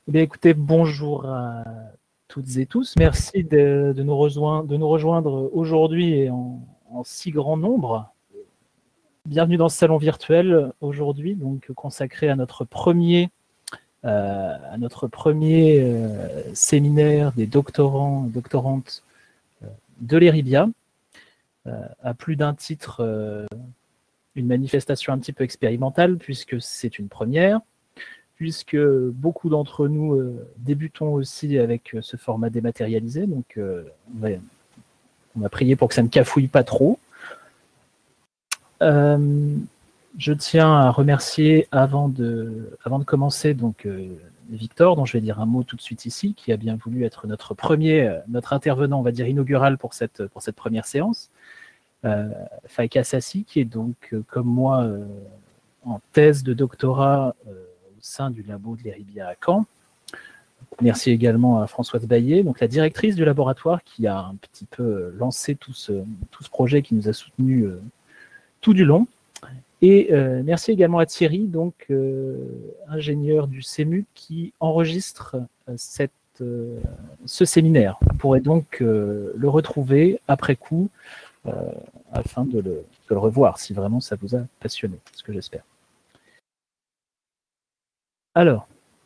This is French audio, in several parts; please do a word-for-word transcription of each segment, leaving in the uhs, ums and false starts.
Eh bien, écoutez, bonjour à toutes et tous. Merci de, de nous, rejoindre, de nous rejoindre aujourd'hui et en, en si grand nombre. Bienvenue dans ce salon virtuel aujourd'hui, donc consacré à notre premier, euh, à notre premier euh, séminaire des doctorants et doctorantes euh, de l'Eribia, euh, à plus d'un titre, euh, une manifestation un petit peu expérimentale puisque c'est une première. Puisque beaucoup d'entre nous euh, débutons aussi avec euh, ce format dématérialisé. Donc, euh, on, va, on va prier pour que ça ne cafouille pas trop. Euh, je tiens à remercier, avant de, avant de commencer, donc, euh, Victor, dont je vais dire un mot tout de suite ici, qui a bien voulu être notre premier, notre intervenant, on va dire, inaugural pour cette, pour cette première séance. Euh, Faïka Sassi, qui est donc, euh, comme moi, euh, en thèse de doctorat euh, au sein du labo de l'Eribia à Caen. Merci également à Françoise Baillet, donc la directrice du laboratoire qui a un petit peu lancé tout ce, tout ce projet, qui nous a soutenus euh, tout du long. Et euh, merci également à Thierry, donc euh, ingénieur du C E M U, qui enregistre euh, cette, euh, ce séminaire. Vous pourrez donc euh, le retrouver après coup euh, afin de le, de le revoir si vraiment ça vous a passionné, ce que j'espère. Alors,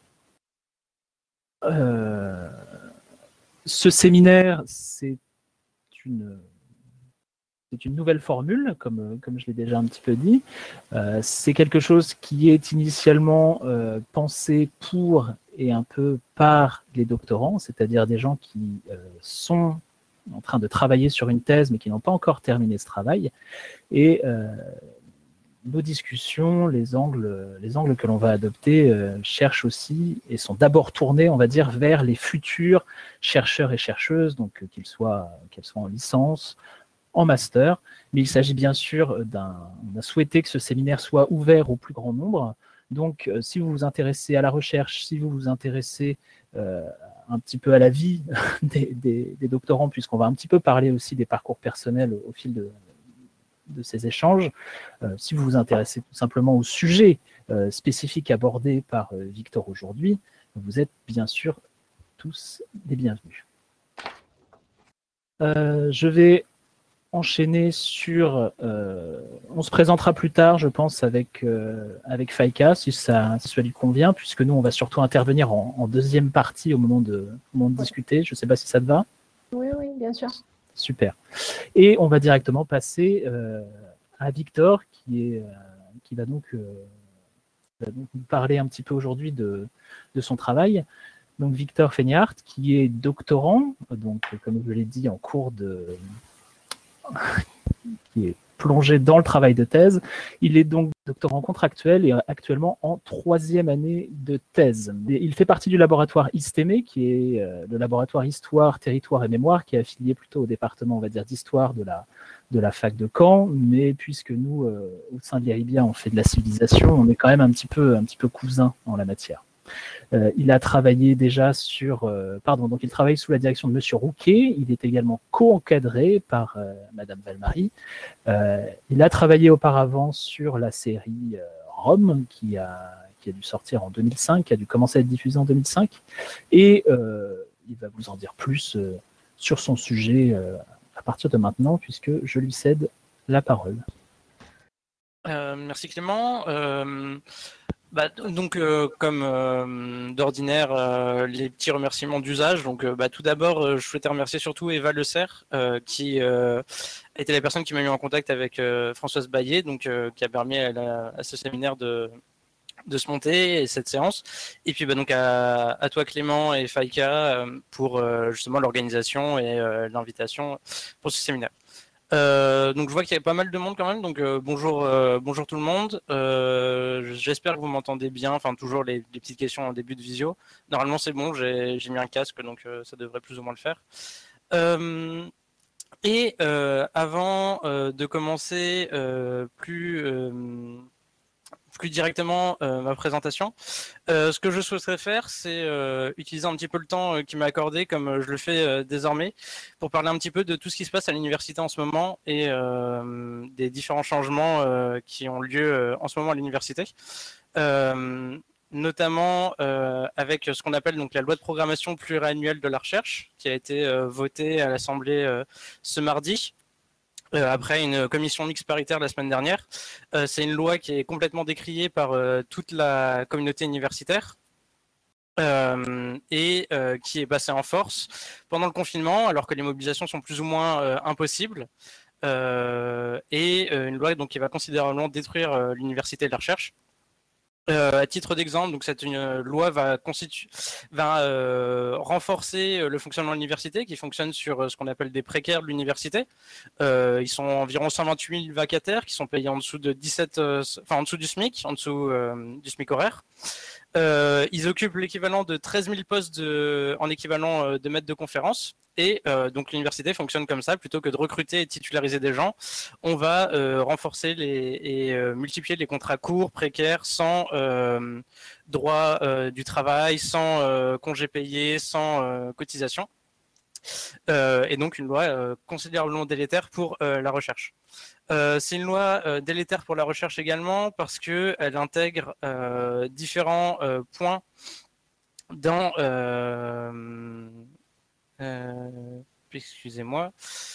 Euh, ce séminaire, c'est une, c'est une nouvelle formule, comme, comme je l'ai déjà un petit peu dit. Euh, c'est quelque chose qui est initialement euh, pensé pour et un peu par les doctorants, c'est-à-dire des gens qui euh, sont en train de travailler sur une thèse, mais qui n'ont pas encore terminé ce travail. Et euh, nos discussions, les angles, les angles que l'on va adopter euh, cherchent aussi et sont d'abord tournés, on va dire, vers les futurs chercheurs et chercheuses, donc euh, qu'ils soient, qu'ils soient en licence, en master. Mais il s'agit bien sûr d'un, on a souhaité que ce séminaire soit ouvert au plus grand nombre. Donc, euh, si vous vous intéressez à la recherche, si vous vous intéressez euh, un petit peu à la vie des, des, des doctorants, puisqu'on va un petit peu parler aussi des parcours personnels au fil de de ces échanges. Euh, si vous vous intéressez tout simplement au sujet euh, spécifique abordé par euh, Victor aujourd'hui, vous êtes bien sûr tous les bienvenus. Euh, je vais enchaîner sur... Euh, on se présentera plus tard, je pense, avec, euh, avec Faïka, si ça, si ça lui convient, puisque nous, on va surtout intervenir en, en deuxième partie au moment de, au moment de Ouais. discuter. Je ne sais pas si ça te va. Oui, oui, bien sûr. Super. Et on va directement passer euh, à Victor, qui, est, euh, qui va donc, euh, va donc nous parler un petit peu aujourd'hui de, de son travail. Donc Victor Feignart, qui est doctorant, donc comme je l'ai dit, en cours de... qui est plongé dans le travail de thèse. Il est donc doctorant contractuel et actuellement en troisième année de thèse. Il fait partie du laboratoire ISTEME, qui est euh, le laboratoire Histoire, Territoire et Mémoire, qui est affilié plutôt au département, on va dire, d'Histoire de la, de la fac de Caen. Mais puisque nous, euh, au sein de l'Eribia, on fait de la civilisation, on est quand même un petit peu, un petit peu cousins en la matière. Euh, il a travaillé déjà sur... Euh, pardon, donc il travaille sous la direction de Monsieur Rouquet. Il est également co-encadré par euh, Madame Valmarie. Euh, il a travaillé auparavant sur la série euh, Rome, qui a, qui a dû sortir en deux mille cinq, qui a dû commencer à être diffusée en deux mille cinq. Et euh, il va vous en dire plus euh, sur son sujet euh, à partir de maintenant, puisque je lui cède la parole. Euh, merci Clément. Euh, bah, donc, euh, comme euh, d'ordinaire, euh, les petits remerciements d'usage. Donc, euh, bah, tout d'abord, euh, je souhaitais remercier surtout Eva Le Serre, euh, qui euh, était la personne qui m'a mis en contact avec euh, Françoise Baillet, donc euh, qui a permis à, la, à ce séminaire de de se monter et cette séance. Et puis, bah, donc à, à toi Clément et Faïka euh, pour euh, justement l'organisation et euh, l'invitation pour ce séminaire. Euh, donc je vois qu'il y a pas mal de monde quand même, donc euh, bonjour, euh, bonjour tout le monde. Euh, J'espère que vous m'entendez bien. Enfin toujours les, les petites questions en début de visio. Normalement c'est bon, j'ai mis un casque, donc euh, ça devrait plus ou moins le faire. Euh, et euh, avant euh, de commencer euh, plus euh, plus directement euh, ma présentation. Euh, ce que je souhaiterais faire, c'est euh, utiliser un petit peu le temps euh, qui m'est accordé, comme euh, je le fais euh, désormais, pour parler un petit peu de tout ce qui se passe à l'université en ce moment et euh, des différents changements euh, qui ont lieu euh, en ce moment à l'université. Euh, notamment euh, avec ce qu'on appelle donc la loi de programmation pluriannuelle de la recherche, qui a été euh, votée à l'Assemblée euh, ce mardi. Euh, après une commission mixte paritaire la semaine dernière. Euh, c'est une loi qui est complètement décriée par euh, toute la communauté universitaire euh, et euh, qui est passée en force pendant le confinement, alors que les mobilisations sont plus ou moins euh, impossibles. Euh, et euh, une loi donc, qui va considérablement détruire euh, l'université et la recherche. Euh, à titre d'exemple, donc cette une loi va constituer, va euh, renforcer le fonctionnement de l'université, qui fonctionne sur ce qu'on appelle des précaires de l'université. Euh, ils sont environ cent vingt-huit mille vacataires qui sont payés en dessous de dix-sept, euh, enfin en dessous du SMIC, en dessous euh, du SMIC horaire. Euh, ils occupent l'équivalent de treize mille postes de, en équivalent de maîtres de conférence. Et euh, donc l'université fonctionne comme ça, plutôt que de recruter et de titulariser des gens, on va euh, renforcer les, et euh, multiplier les contrats courts, précaires, sans euh, droit euh, du travail, sans euh, congés payés, sans euh, cotisation. Euh, et donc une loi euh, considérablement délétère pour euh, la recherche. Euh, c'est une loi euh, délétère pour la recherche également parce que elle intègre euh, différents euh, points dans euh, euh, excusez-moi.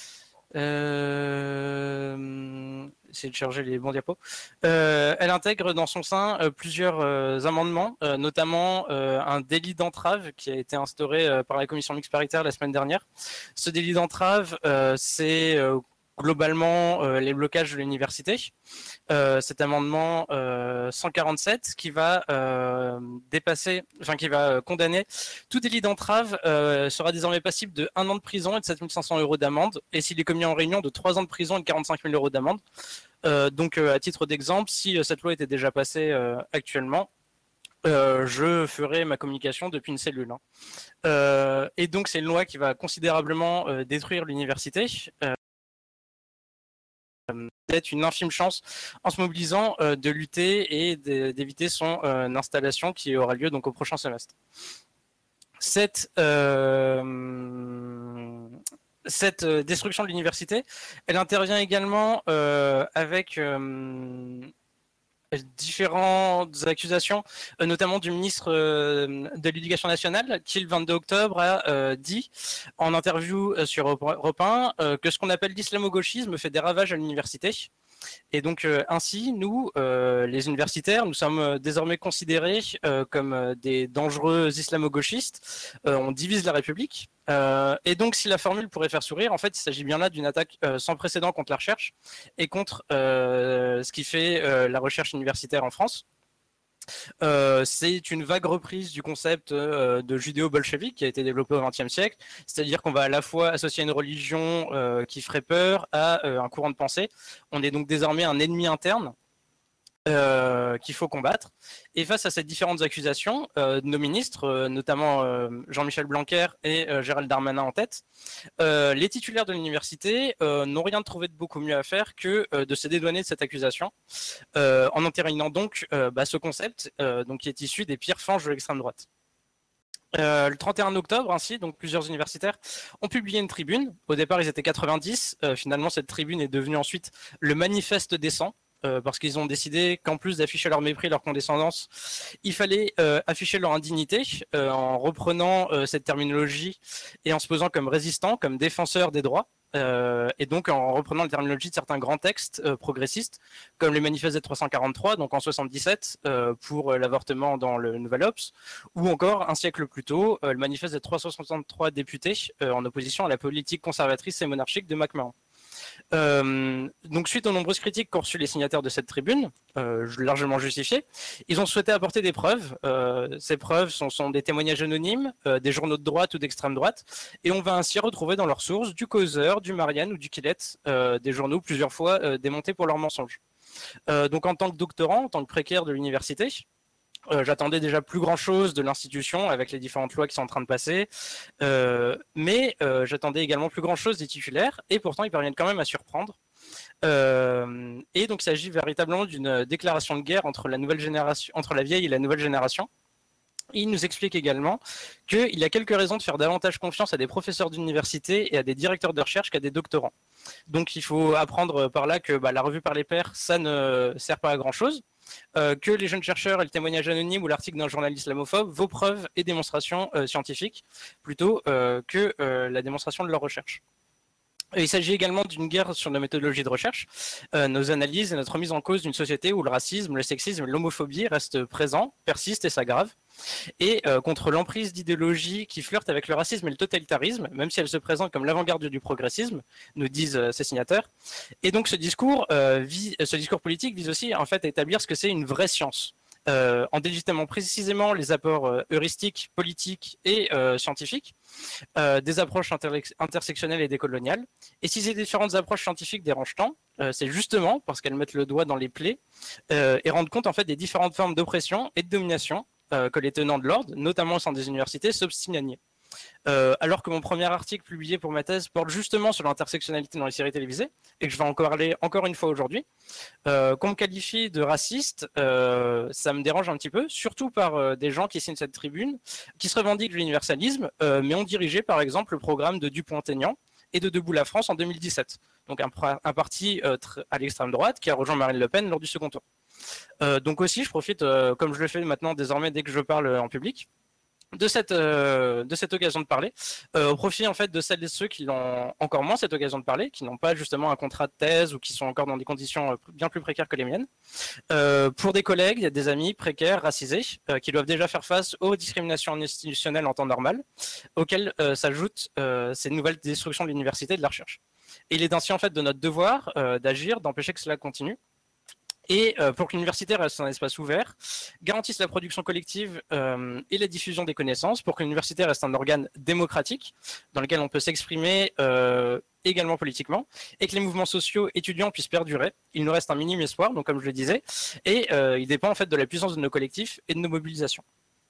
Euh, essayer de charger les bons diapos. Euh, elle intègre dans son sein euh, plusieurs euh, amendements, euh, notamment euh, un délit d'entrave qui a été instauré euh, par la commission mixte paritaire la semaine dernière. Ce délit d'entrave, euh, c'est euh, globalement euh, les blocages de l'université. Euh, cet amendement euh, cent quarante-sept qui va euh, dépasser, enfin qui va condamner tout délit d'entrave euh, sera désormais passible de un an de prison et de sept mille cinq cents euros d'amende, et s'il est commis en réunion de trois ans de prison et de quarante-cinq mille euros d'amende. Euh, donc euh, à titre d'exemple, si euh, cette loi était déjà passée euh, actuellement, euh, je ferai ma communication depuis une cellule. Hein. Euh, et donc c'est une loi qui va considérablement euh, détruire l'université. Euh, peut-être une infime chance en se mobilisant euh, de lutter et d'éviter son euh, installation qui aura lieu donc au prochain semestre. Cette, euh, cette euh, destruction de l'université, elle intervient également euh, avec euh, différentes accusations, euh, notamment du ministre euh, de l'Éducation nationale, qui le vingt-deux octobre a euh, dit en interview euh, sur Europe un euh, que ce qu'on appelle l'islamo-gauchisme fait des ravages à l'université. Et donc euh, ainsi, nous, euh, les universitaires, nous sommes désormais considérés euh, comme euh, des dangereux islamo-gauchistes. Euh, on divise la République. Euh, et donc, si la formule pourrait faire sourire, en fait, il s'agit bien là d'une attaque euh, sans précédent contre la recherche et contre euh, ce qui fait euh, la recherche universitaire en France. Euh, c'est une vague reprise du concept euh, de judéo-bolchevique qui a été développé au vingtième siècle, c'est-à-dire qu'on va à la fois associer une religion euh, qui ferait peur à euh, un courant de pensée. On est donc désormais un ennemi interne Euh, qu'il faut combattre. Et face à ces différentes accusations, euh, nos ministres, euh, notamment euh, Jean-Michel Blanquer et euh, Gérald Darmanin en tête, euh, les titulaires de l'université euh, n'ont rien trouvé de beaucoup mieux à faire que euh, de se dédouaner de cette accusation, euh, en entérinant donc euh, bah, ce concept euh, donc, qui est issu des pires fanges de l'extrême droite. Euh, le trente et un octobre, ainsi, donc plusieurs universitaires ont publié une tribune. Au départ, ils étaient quatre-vingt-dix. Euh, finalement, cette tribune est devenue ensuite le manifeste des cent. Euh, parce qu'ils ont décidé qu'en plus d'afficher leur mépris, leur condescendance, il fallait euh, afficher leur indignité euh, en reprenant euh, cette terminologie et en se posant comme résistants, comme défenseurs des droits, euh, et donc en reprenant la terminologie de certains grands textes euh, progressistes, comme les manifestes des trois cent quarante-trois, donc en soixante-dix-sept, euh, pour l'avortement dans le Nouvel Obs, ou encore un siècle plus tôt, euh, le manifeste des trois cent soixante-trois députés euh, en opposition à la politique conservatrice et monarchique de MacMahon. Euh, donc suite aux nombreuses critiques qu'ont reçues les signataires de cette tribune, euh, largement justifiées, ils ont souhaité apporter des preuves. Euh, ces preuves sont, sont des témoignages anonymes, euh, des journaux de droite ou d'extrême droite, et on va ainsi retrouver dans leurs sources du Causeur, du Marianne ou du Quillette, euh, des journaux plusieurs fois euh, démontés pour leurs mensonges. Euh, donc en tant que doctorant, en tant que précaire de l'université, Euh, j'attendais déjà plus grand chose de l'institution avec les différentes lois qui sont en train de passer, euh, mais euh, j'attendais également plus grand chose des titulaires, et pourtant ils parviennent quand même à surprendre. Euh, et donc il s'agit véritablement d'une déclaration de guerre entre la nouvelle génération, entre la vieille et la nouvelle génération. Il nous explique également qu'il y a quelques raisons de faire davantage confiance à des professeurs d'université et à des directeurs de recherche qu'à des doctorants. Donc il faut apprendre par là que bah, la revue par les pairs, ça ne sert pas à grand chose. euh, que les jeunes chercheurs et le témoignage anonyme ou l'article d'un journaliste islamophobe vos preuves et démonstrations euh, scientifiques plutôt euh, que euh, la démonstration de leur recherche. Il s'agit également d'une guerre sur nos méthodologies de recherche, euh, nos analyses et notre mise en cause d'une société où le racisme, le sexisme et l'homophobie restent présents, persistent et s'aggravent, et euh, contre l'emprise d'idéologies qui flirtent avec le racisme et le totalitarisme, même si elles se présentent comme l'avant-garde du progressisme, nous disent euh, ces signataires. Et donc ce discours, euh, vise, ce discours politique vise aussi en fait à établir ce que c'est une vraie science. Euh, en délégitimant précisément les apports euh, heuristiques, politiques et euh, scientifiques, euh, des approches intersectionnelles et décoloniales. Et si ces différentes approches scientifiques dérangent tant, euh, c'est justement parce qu'elles mettent le doigt dans les plaies euh, et rendent compte en fait des différentes formes d'oppression et de domination euh, que les tenants de l'ordre, notamment au sein des universités, s'obstinent à nier. Euh, alors que mon premier article publié pour ma thèse porte justement sur l'intersectionnalité dans les séries télévisées, et que je vais en parler encore une fois aujourd'hui, euh, qu'on me qualifie de raciste, euh, ça me dérange un petit peu, surtout par euh, des gens qui signent cette tribune, qui se revendiquent de l'universalisme, euh, mais ont dirigé par exemple le programme de Dupont-Aignan et de Debout la France en deux mille dix-sept. Donc un, un parti euh, à l'extrême droite qui a rejoint Marine Le Pen lors du second tour. Euh, donc aussi, je profite, euh, comme je le fais maintenant désormais dès que je parle en public, de cette euh, de cette occasion de parler euh, au profit en fait de celles et ceux qui n'ont encore moins cette occasion de parler, qui n'ont pas justement un contrat de thèse ou qui sont encore dans des conditions bien plus précaires que les miennes, euh, pour des collègues, des amis précaires, racisés, euh, qui doivent déjà faire face aux discriminations institutionnelles en temps normal, auxquelles euh, s'ajoutent euh, ces nouvelles destructions de l'université et de la recherche. Et il est ainsi en fait de notre devoir euh, d'agir, d'empêcher que cela continue. Et euh, pour que l'université reste un espace ouvert, garantisse la production collective euh, et la diffusion des connaissances, pour que l'université reste un organe démocratique dans lequel on peut s'exprimer euh, également politiquement, et que les mouvements sociaux étudiants puissent perdurer. Il nous reste un minime espoir, donc comme je le disais, et euh, il dépend en fait de la puissance de nos collectifs et de nos mobilisations.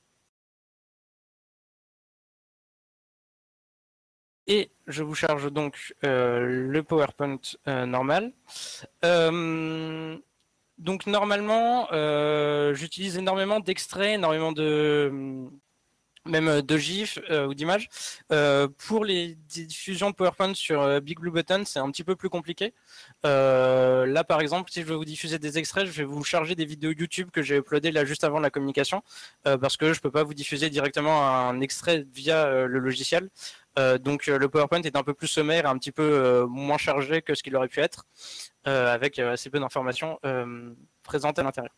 Et je vous charge donc euh, le PowerPoint euh, normal. Euh, Donc normalement, euh, j'utilise énormément d'extraits, énormément de même de gifs euh, ou d'images. Euh, pour les diffusions de PowerPoint sur euh, Big Blue Button, c'est un petit peu plus compliqué. Euh, là, par exemple, si je veux vous diffuser des extraits, je vais vous charger des vidéos YouTube que j'ai uploadées là juste avant la communication, euh, parce que je peux pas vous diffuser directement un extrait via euh, le logiciel. Euh, donc euh, le PowerPoint est un peu plus sommaire, un petit peu euh, moins chargé que ce qu'il aurait pu être, euh, avec euh, assez peu d'informations euh, présentes à l'intérieur.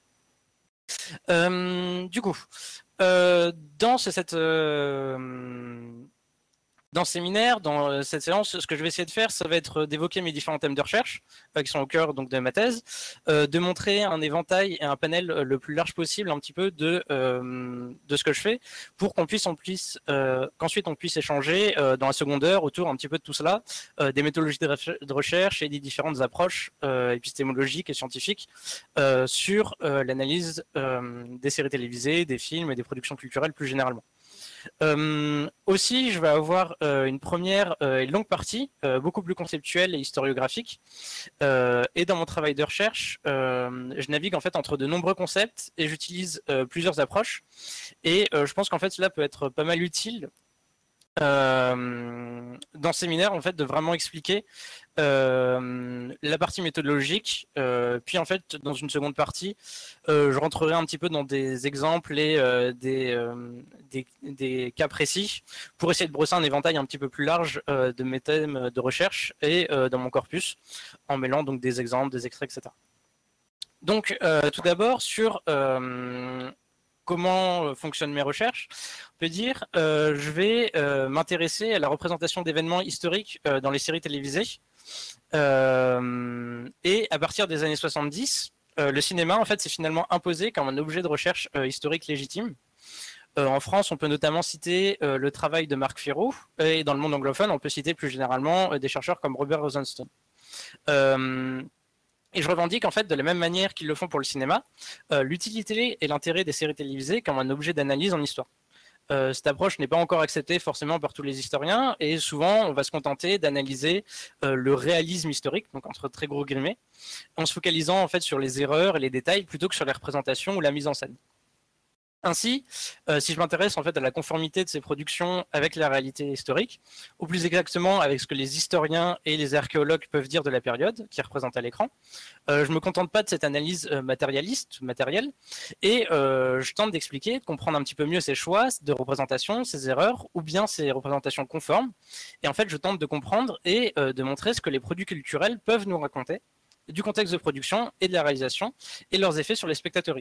Euh, du coup, euh, dans cette euh, dans ce séminaire, dans cette séance, ce que je vais essayer de faire, ça va être d'évoquer mes différents thèmes de recherche, euh, qui sont au cœur donc de ma thèse, euh, de montrer un éventail et un panel le plus large possible, un petit peu de euh, de ce que je fais, pour qu'on puisse, on puisse, euh, qu'ensuite on puisse échanger euh, dans la seconde heure autour un petit peu de tout cela, euh, des méthodologies de, de recherche et des différentes approches euh, épistémologiques et scientifiques euh, sur euh, l'analyse euh, des séries télévisées, des films et des productions culturelles plus généralement. Euh, aussi, je vais avoir euh, une première euh, et longue partie, euh, beaucoup plus conceptuelle et historiographique. Euh, et dans mon travail de recherche, euh, je navigue en fait entre de nombreux concepts et j'utilise euh, plusieurs approches. Et euh, je pense qu'en fait, cela peut être pas mal utile euh, dans ce séminaire, en fait, de vraiment expliquer euh, la partie méthodologique. Euh, puis, en fait, dans une seconde partie, euh, je rentrerai un petit peu dans des exemples et euh, des, euh, des, des cas précis pour essayer de brosser un éventail un petit peu plus large euh, de mes thèmes de recherche et euh, dans mon corpus, en mêlant donc des exemples, des extraits, et cetera. Donc, euh, tout d'abord, sur euh, comment fonctionnent mes recherches, on peut dire euh, je vais euh, m'intéresser à la représentation d'événements historiques euh, dans les séries télévisées. Euh, et à partir des années soixante-dix, euh, le cinéma en fait s'est finalement imposé comme un objet de recherche euh, historique légitime. Euh, en France, on peut notamment citer euh, le travail de Marc Ferro, et dans le monde anglophone, on peut citer plus généralement euh, des chercheurs comme Robert Rosenstone. Euh, Et je revendique en fait de la même manière qu'ils le font pour le cinéma, euh, l'utilité et l'intérêt des séries télévisées comme un objet d'analyse en histoire. Euh, cette approche n'est pas encore acceptée forcément par tous les historiens et souvent on va se contenter d'analyser euh, le réalisme historique, donc entre très gros guillemets, en se focalisant en fait sur les erreurs et les détails plutôt que sur les représentations ou la mise en scène. Ainsi, euh, si je m'intéresse en fait à la conformité de ces productions avec la réalité historique, ou plus exactement avec ce que les historiens et les archéologues peuvent dire de la période qui est représentée à l'écran, euh, je me contente pas de cette analyse euh, matérialiste, matérielle, et euh, je tente d'expliquer, de comprendre un petit peu mieux ces choix de représentation, ces erreurs, ou bien ces représentations conformes. Et en fait, je tente de comprendre et euh, de montrer ce que les produits culturels peuvent nous raconter du contexte de production et de la réalisation et leurs effets sur les spectateurs.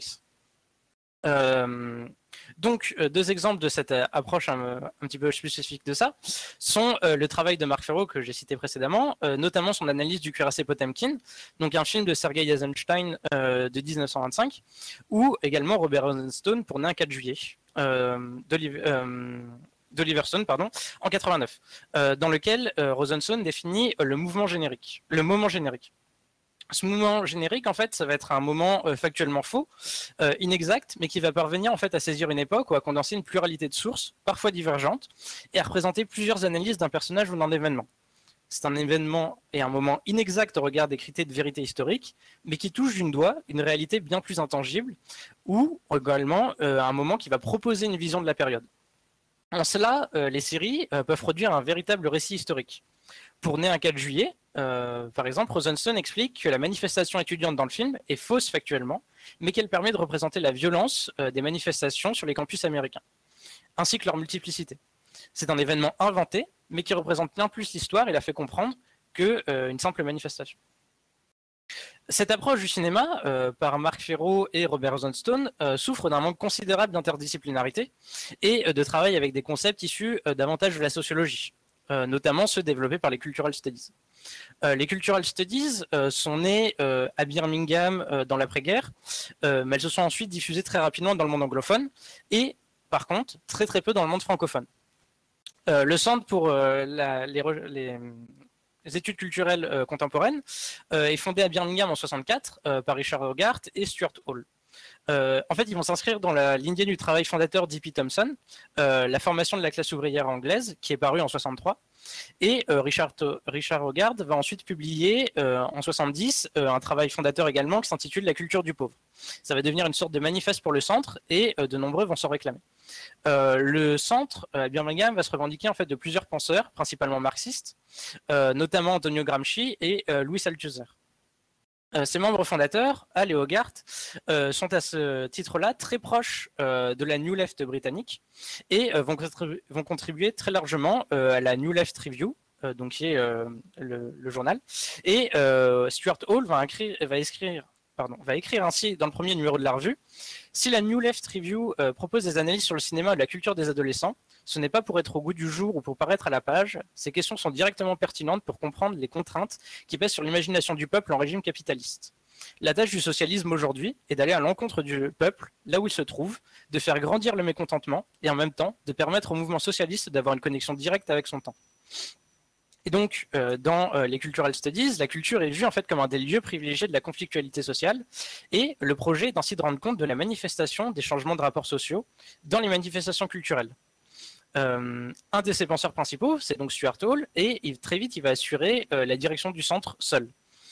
Euh, donc, euh, deux exemples de cette euh, approche un, un petit peu plus spécifique de ça sont euh, le travail de Marc Ferro que j'ai cité précédemment, euh, notamment son analyse du cuirassé Potemkin, donc un film de Sergei Eisenstein euh, de mille neuf cent vingt-cinq, ou également Robert Rosenstone pour Né un quatre juillet euh, d'Oliver euh, Stone, pardon, en quatre-vingt-neuf, euh, dans lequel euh, Rosenstone définit euh, le mouvement générique, le moment générique. Ce moment générique, en fait, ça va être un moment euh, factuellement faux, euh, inexact, mais qui va parvenir en fait à saisir une époque ou à condenser une pluralité de sources, parfois divergentes, et à représenter plusieurs analyses d'un personnage ou d'un événement. C'est un événement et un moment inexact au regard des critères de vérité historique, mais qui touche d'une doigt une réalité bien plus intangible, ou également euh, un moment qui va proposer une vision de la période. En cela, euh, les séries euh, peuvent produire un véritable récit historique. Pour Né un quatre juillet, euh, par exemple, Rosenstone explique que la manifestation étudiante dans le film est fausse factuellement, mais qu'elle permet de représenter la violence euh, des manifestations sur les campus américains, ainsi que leur multiplicité. C'est un événement inventé, mais qui représente bien plus l'histoire et la fait comprendre qu'une euh, simple manifestation. Cette approche du cinéma, euh, par Marc Ferro et Robert Rosenstone, euh, souffre d'un manque considérable d'interdisciplinarité et euh, de travail avec des concepts issus euh, davantage de la sociologie. Euh, notamment ceux développés par les Cultural Studies. Euh, les Cultural Studies euh, sont nés euh, à Birmingham euh, dans l'après-guerre, euh, mais elles se sont ensuite diffusées très rapidement dans le monde anglophone et, par contre, très très peu dans le monde francophone. Euh, le Centre pour euh, la, les, les, les études culturelles euh, contemporaines euh, est fondé à Birmingham en soixante-quatre euh, par Richard Hogarth et Stuart Hall. Euh, en fait, ils vont s'inscrire dans la lignée du travail fondateur d'E P Thompson, euh, la formation de la classe ouvrière anglaise, qui est parue en soixante-trois. Et euh, Richard, Richard Hogarth va ensuite publier euh, en soixante-dix euh, un travail fondateur également qui s'intitule La culture du pauvre. Ça va devenir une sorte de manifeste pour le centre et euh, de nombreux vont s'en réclamer. Euh, le centre à euh, Birmingham va se revendiquer en fait de plusieurs penseurs, principalement marxistes, euh, notamment Antonio Gramsci et euh, Louis Althusser. Euh, ses membres fondateurs, Hall et Hogarth, euh, sont à ce titre-là très proches euh, de la New Left britannique et euh, vont, contribu vont contribuer très largement euh, à la New Left Review, euh, donc qui est euh, le, le journal. Et euh, Stuart Hall va écrire, va, écrire, pardon, va écrire ainsi dans le premier numéro de la revue: si la New Left Review euh, propose des analyses sur le cinéma et la culture des adolescents, ce n'est pas pour être au goût du jour ou pour paraître à la page. Ces questions sont directement pertinentes pour comprendre les contraintes qui pèsent sur l'imagination du peuple en régime capitaliste. La tâche du socialisme aujourd'hui est d'aller à l'encontre du peuple, là où il se trouve, de faire grandir le mécontentement et en même temps de permettre au mouvement socialiste d'avoir une connexion directe avec son temps. Et donc, euh, dans euh, les Cultural Studies, la culture est vue en fait comme un des lieux privilégiés de la conflictualité sociale, et le projet est ainsi de rendre compte de la manifestation des changements de rapports sociaux dans les manifestations culturelles. Euh, un de ses penseurs principaux, c'est donc Stuart Hall, et il, très vite, il va assurer euh, la direction du centre seul.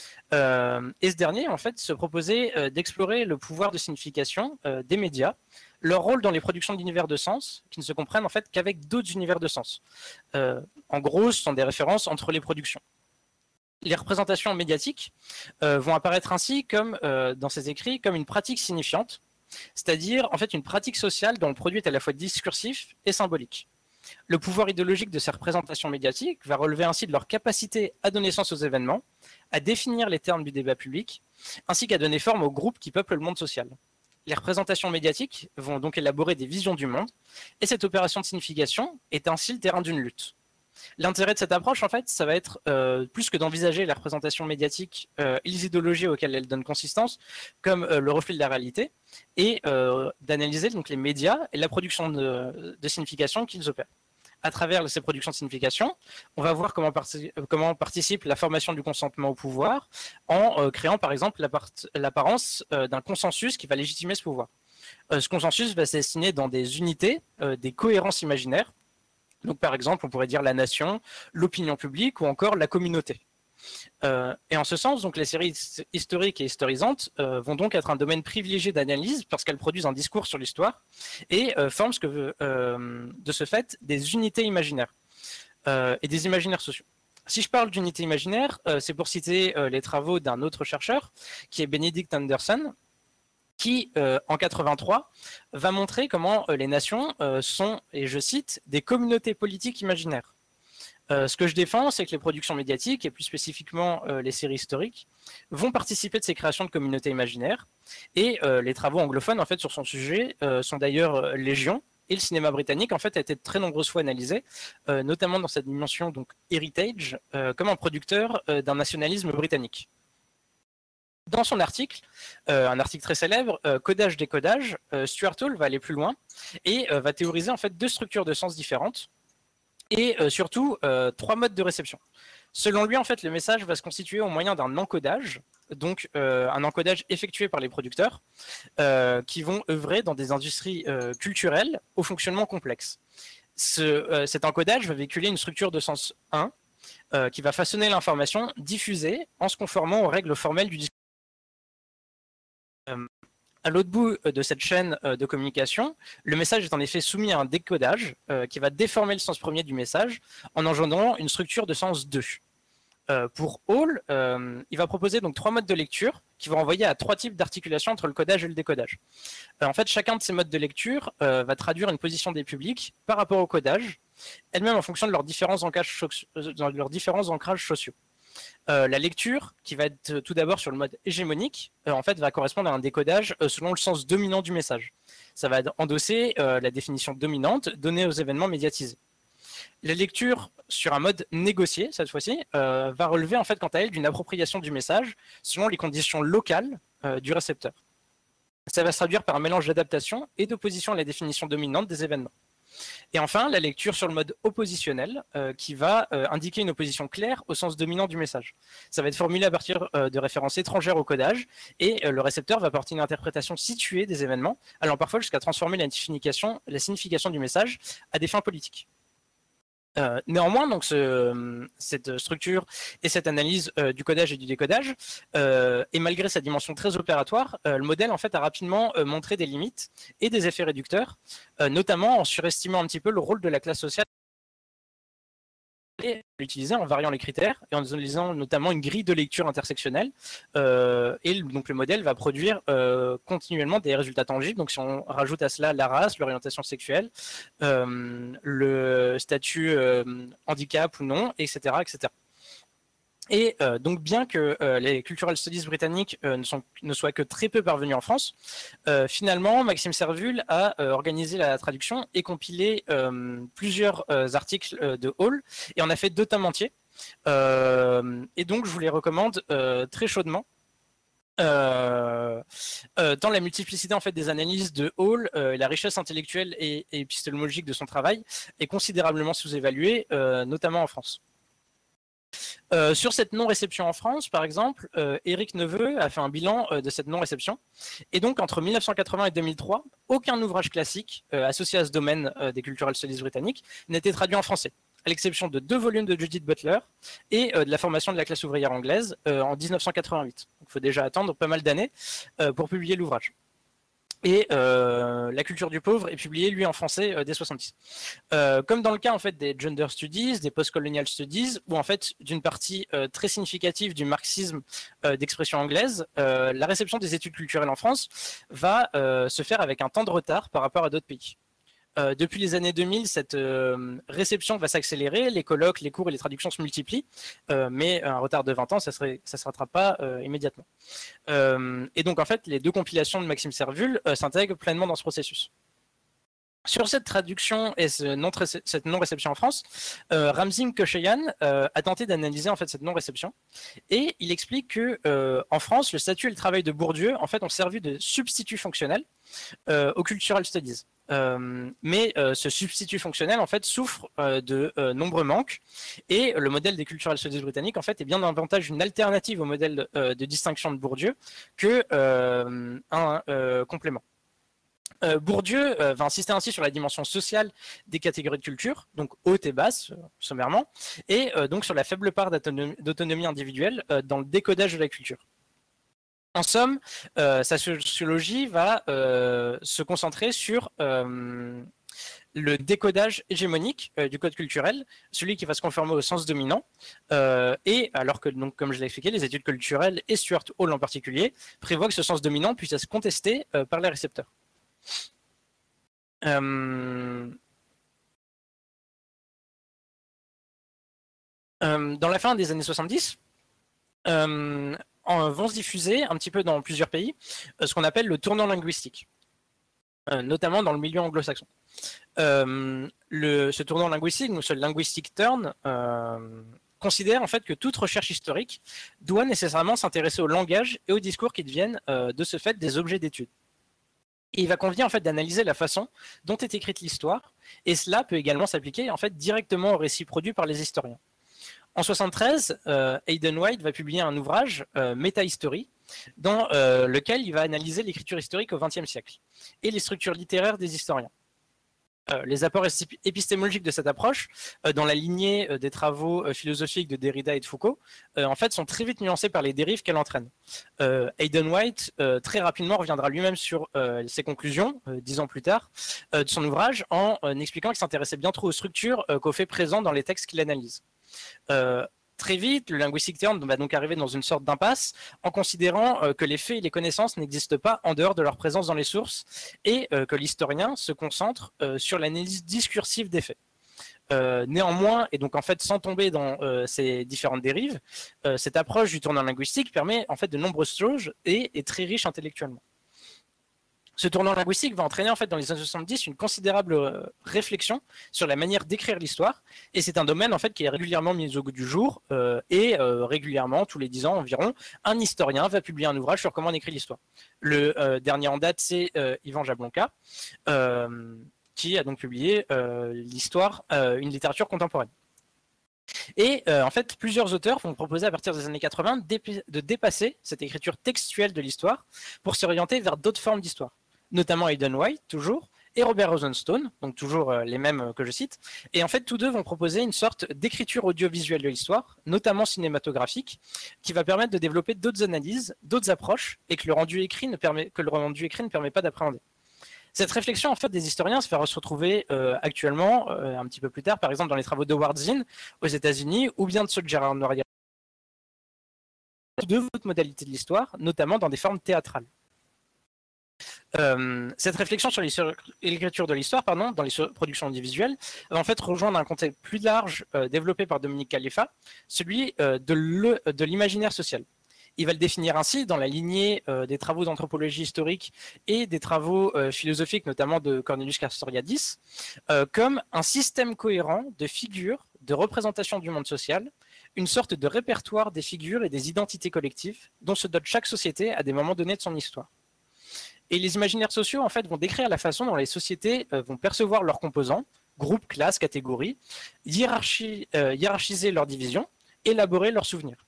Euh, et ce dernier, en fait, se proposait euh, d'explorer le pouvoir de signification euh, des médias, leur rôle dans les productions d'univers de sens, qui ne se comprennent en fait qu'avec d'autres univers de sens. Euh, en gros, ce sont des références entre les productions. Les représentations médiatiques euh, vont apparaître ainsi, comme euh, dans ses écrits, comme une pratique signifiante, c'est-à-dire en fait une pratique sociale dont le produit est à la fois discursif et symbolique. Le pouvoir idéologique de ces représentations médiatiques va relever ainsi de leur capacité à donner sens aux événements, à définir les termes du débat public, ainsi qu'à donner forme aux groupes qui peuplent le monde social. Les représentations médiatiques vont donc élaborer des visions du monde, et cette opération de signification est ainsi le terrain d'une lutte. L'intérêt de cette approche, en fait, ça va être euh, plus que d'envisager la représentation médiatique euh, et les idéologies auxquelles elle donne consistance comme euh, le reflet de la réalité, et euh, d'analyser donc les médias et la production de, de signification qu'ils opèrent. À travers ces productions de signification, on va voir comment, parti comment participe la formation du consentement au pouvoir en euh, créant par exemple l'apparence euh, d'un consensus qui va légitimer ce pouvoir. Euh, ce consensus va se dessiner dans des unités, euh, des cohérences imaginaires. Donc par exemple, on pourrait dire la nation, l'opinion publique ou encore la communauté. Euh, et en ce sens, donc, les séries historiques et historisantes euh, vont donc être un domaine privilégié d'analyse parce qu'elles produisent un discours sur l'histoire et euh, forment ce que veut, euh, de ce fait des unités imaginaires euh, et des imaginaires sociaux. Si je parle d'unités imaginaires, euh, c'est pour citer euh, les travaux d'un autre chercheur qui est Benedict Anderson, qui, euh, en quatre-vingt-trois, va montrer comment euh, les nations euh, sont, et je cite, des communautés politiques imaginaires. Euh, ce que je défends, c'est que les productions médiatiques, et plus spécifiquement euh, les séries historiques, vont participer de ces créations de communautés imaginaires. Et euh, les travaux anglophones, en fait, sur son sujet, euh, sont d'ailleurs euh, légion. Et le cinéma britannique, en fait, a été de très nombreuses fois analysé, euh, notamment dans cette dimension donc heritage, euh, comme un producteur euh, d'un nationalisme britannique. Dans son article, euh, un article très célèbre, euh, Codage-décodage, euh, Stuart Hall va aller plus loin et euh, va théoriser en fait deux structures de sens différentes et euh, surtout euh, trois modes de réception. Selon lui, en fait, le message va se constituer au moyen d'un encodage, donc euh, un encodage effectué par les producteurs euh, qui vont œuvrer dans des industries euh, culturelles au fonctionnement complexe. Ce, euh, cet encodage va véhiculer une structure de sens un euh, qui va façonner l'information diffusée en se conformant aux règles formelles du discours. Euh, à l'autre bout de cette chaîne de communication, le message est en effet soumis à un décodage euh, qui va déformer le sens premier du message en engendrant une structure de sens deux. Euh, pour Hall, euh, il va proposer donc trois modes de lecture qui vont renvoyer à trois types d'articulation entre le codage et le décodage. Euh, en fait, chacun de ces modes de lecture euh, va traduire une position des publics par rapport au codage, elle-même en fonction de leurs différents ancrages, de leurs différents ancrages sociaux. Euh, la lecture, qui va être tout d'abord sur le mode hégémonique, euh, en fait, va correspondre à un décodage euh, selon le sens dominant du message. Ça va endosser euh, la définition dominante donnée aux événements médiatisés. La lecture sur un mode négocié, cette fois-ci, euh, va relever en fait quant à elle d'une appropriation du message selon les conditions locales euh, du récepteur. Ça va se traduire par un mélange d'adaptation et d'opposition à la définition dominante des événements. Et enfin, la lecture sur le mode oppositionnel euh, qui va euh, indiquer une opposition claire au sens dominant du message. Ça va être formulé à partir euh, de références étrangères au codage et euh, le récepteur va apporter une interprétation située des événements, allant parfois jusqu'à transformer la signification, la signification du message à des fins politiques. Euh, néanmoins, donc ce, cette structure et cette analyse euh, du codage et du décodage, euh, et malgré sa dimension très opératoire, euh, le modèle en fait a rapidement euh, montré des limites et des effets réducteurs, euh, notamment en surestimant un petit peu le rôle de la classe sociale et l'utiliser en variant les critères et en utilisant notamment une grille de lecture intersectionnelle. Euh, et donc le modèle va produire euh, continuellement des résultats tangibles. Donc si on rajoute à cela la race, l'orientation sexuelle, euh, le statut euh, handicap ou non, et cetera, et cetera. Et euh, donc, bien que euh, les cultural studies britanniques euh, ne, sont, ne soient que très peu parvenus en France, euh, finalement, Maxime Servul a euh, organisé la traduction et compilé euh, plusieurs euh, articles euh, de Hall et en a fait deux tomes entiers. Euh, et donc, je vous les recommande euh, très chaudement. Euh, euh, tant la multiplicité en fait des analyses de Hall, euh, la richesse intellectuelle et, et épistémologique de son travail est considérablement sous-évaluée, euh, notamment en France. Euh, sur cette non-réception en France, par exemple, euh, Éric Neveu a fait un bilan euh, de cette non-réception. Et donc, entre mille neuf cent quatre-vingts et deux mille trois, aucun ouvrage classique euh, associé à ce domaine euh, des cultural studies britanniques n'était traduit en français, à l'exception de deux volumes de Judith Butler et euh, de la formation de la classe ouvrière anglaise euh, en mille neuf cent quatre-vingt-huit. Donc, il faut déjà attendre pas mal d'années euh, pour publier l'ouvrage. Et euh, La culture du pauvre est publié lui en français euh, dès soixante-dix. Euh, comme dans le cas en fait des gender studies, des post-colonial studies, où en fait d'une partie euh, très significative du marxisme euh, d'expression anglaise, euh, la réception des études culturelles en France va euh, se faire avec un temps de retard par rapport à d'autres pays. Euh, depuis les années deux mille, cette euh, réception va s'accélérer, les colloques, les cours et les traductions se multiplient, euh, mais un retard de vingt ans, ça ne ça se rattrape pas euh, immédiatement. Euh, et donc en fait, les deux compilations de Maxime Servul euh, s'intègrent pleinement dans ce processus. Sur cette traduction et ce non cette non-réception en France, euh, Ramzim Kosheyan euh, a tenté d'analyser en fait cette non-réception et il explique que euh, en France, le statut et le travail de Bourdieu en fait ont servi de substitut fonctionnel euh, aux cultural studies. Euh, mais euh, ce substitut fonctionnel en fait souffre euh, de euh, nombreux manques et le modèle des cultural studies britanniques en fait est bien davantage une alternative au modèle euh, de distinction de Bourdieu que euh, un euh, complément. Euh, Bourdieu euh, va insister ainsi sur la dimension sociale des catégories de culture, donc haute et basse, euh, sommairement, et euh, donc sur la faible part d'autonomie, d'autonomie individuelle euh, dans le décodage de la culture. En somme, euh, sa sociologie va euh, se concentrer sur euh, le décodage hégémonique euh, du code culturel, celui qui va se conformer au sens dominant, euh, et alors que, donc, comme je l'ai expliqué, les études culturelles, et Stuart Hall en particulier, prévoient que ce sens dominant puisse être contesté euh, par les récepteurs. Euh, euh, dans la fin des années soixante-dix, euh, en, vont se diffuser un petit peu dans plusieurs pays euh, ce qu'on appelle le tournant linguistique, euh, notamment dans le milieu anglo-saxon. Euh, le, ce tournant linguistique, ou ce linguistic turn, euh, considère en fait que toute recherche historique doit nécessairement s'intéresser au langage et aux discours qui deviennent euh, de ce fait des objets d'étude. Et il va convenir en fait d'analyser la façon dont est écrite l'histoire, et cela peut également s'appliquer en fait directement aux récits produits par les historiens. En soixante-treize, euh, Hayden White va publier un ouvrage, euh, Métahistorie, dans euh, lequel il va analyser l'écriture historique au vingtième siècle et les structures littéraires des historiens. Euh, les apports épistémologiques de cette approche, euh, dans la lignée euh, des travaux euh, philosophiques de Derrida et de Foucault, euh, en fait, sont très vite nuancés par les dérives qu'elle entraîne. Euh, Hayden White, euh, très rapidement, reviendra lui-même sur euh, ses conclusions, euh, dix ans plus tard, euh, de son ouvrage, en euh, expliquant qu'il s'intéressait bien trop aux structures euh, qu'aux faits présents dans les textes qu'il analyse. Euh, Très vite, le linguistic turn va donc arriver dans une sorte d'impasse en considérant euh, que les faits et les connaissances n'existent pas en dehors de leur présence dans les sources et euh, que l'historien se concentre euh, sur l'analyse discursive des faits. Euh, néanmoins, et donc en fait sans tomber dans euh, ces différentes dérives, euh, cette approche du tournant linguistique permet en fait de nombreuses choses et est très riche intellectuellement. Ce tournant linguistique va entraîner en fait dans les années soixante-dix une considérable euh, réflexion sur la manière d'écrire l'histoire, et c'est un domaine en fait qui est régulièrement mis au goût du jour euh, et euh, régulièrement, tous les dix ans environ, un historien va publier un ouvrage sur comment on écrit l'histoire. Le euh, dernier en date, c'est euh, Ivan Jablonka, euh, qui a donc publié euh, l'histoire, euh, une littérature contemporaine. Et euh, en fait, plusieurs auteurs vont proposer à partir des années quatre-vingts de dépasser cette écriture textuelle de l'histoire pour s'orienter vers d'autres formes d'histoire, notamment Hayden White, toujours, et Robert Rosenstone, donc toujours euh, les mêmes que je cite. Et en fait, tous deux vont proposer une sorte d'écriture audiovisuelle de l'histoire, notamment cinématographique, qui va permettre de développer d'autres analyses, d'autres approches, et que le rendu écrit ne permet, que le rendu écrit ne permet pas d'appréhender. Cette réflexion en fait des historiens se va se retrouver euh, actuellement, euh, un petit peu plus tard, par exemple dans les travaux d'Howard Zinn aux États-Unis, ou bien de ceux de Gérard Noria, de d'autres modalités de l'histoire, notamment dans des formes théâtrales. Euh, cette réflexion sur l'écriture de l'histoire, pardon, dans les productions audiovisuelles, va en fait rejoindre un contexte plus large euh, développé par Dominique Khalifa, celui euh, de l'imaginaire social. Il va le définir ainsi dans la lignée euh, des travaux d'anthropologie historique et des travaux euh, philosophiques, notamment de Cornelius Castoriadis, euh, comme un système cohérent de figures, de représentation du monde social, une sorte de répertoire des figures et des identités collectives dont se dote chaque société à des moments donnés de son histoire. Et les imaginaires sociaux, en fait, vont décrire la façon dont les sociétés euh, vont percevoir leurs composants, groupes, classes, catégories, hiérarchi euh, hiérarchiser leurs divisions, élaborer leurs souvenirs.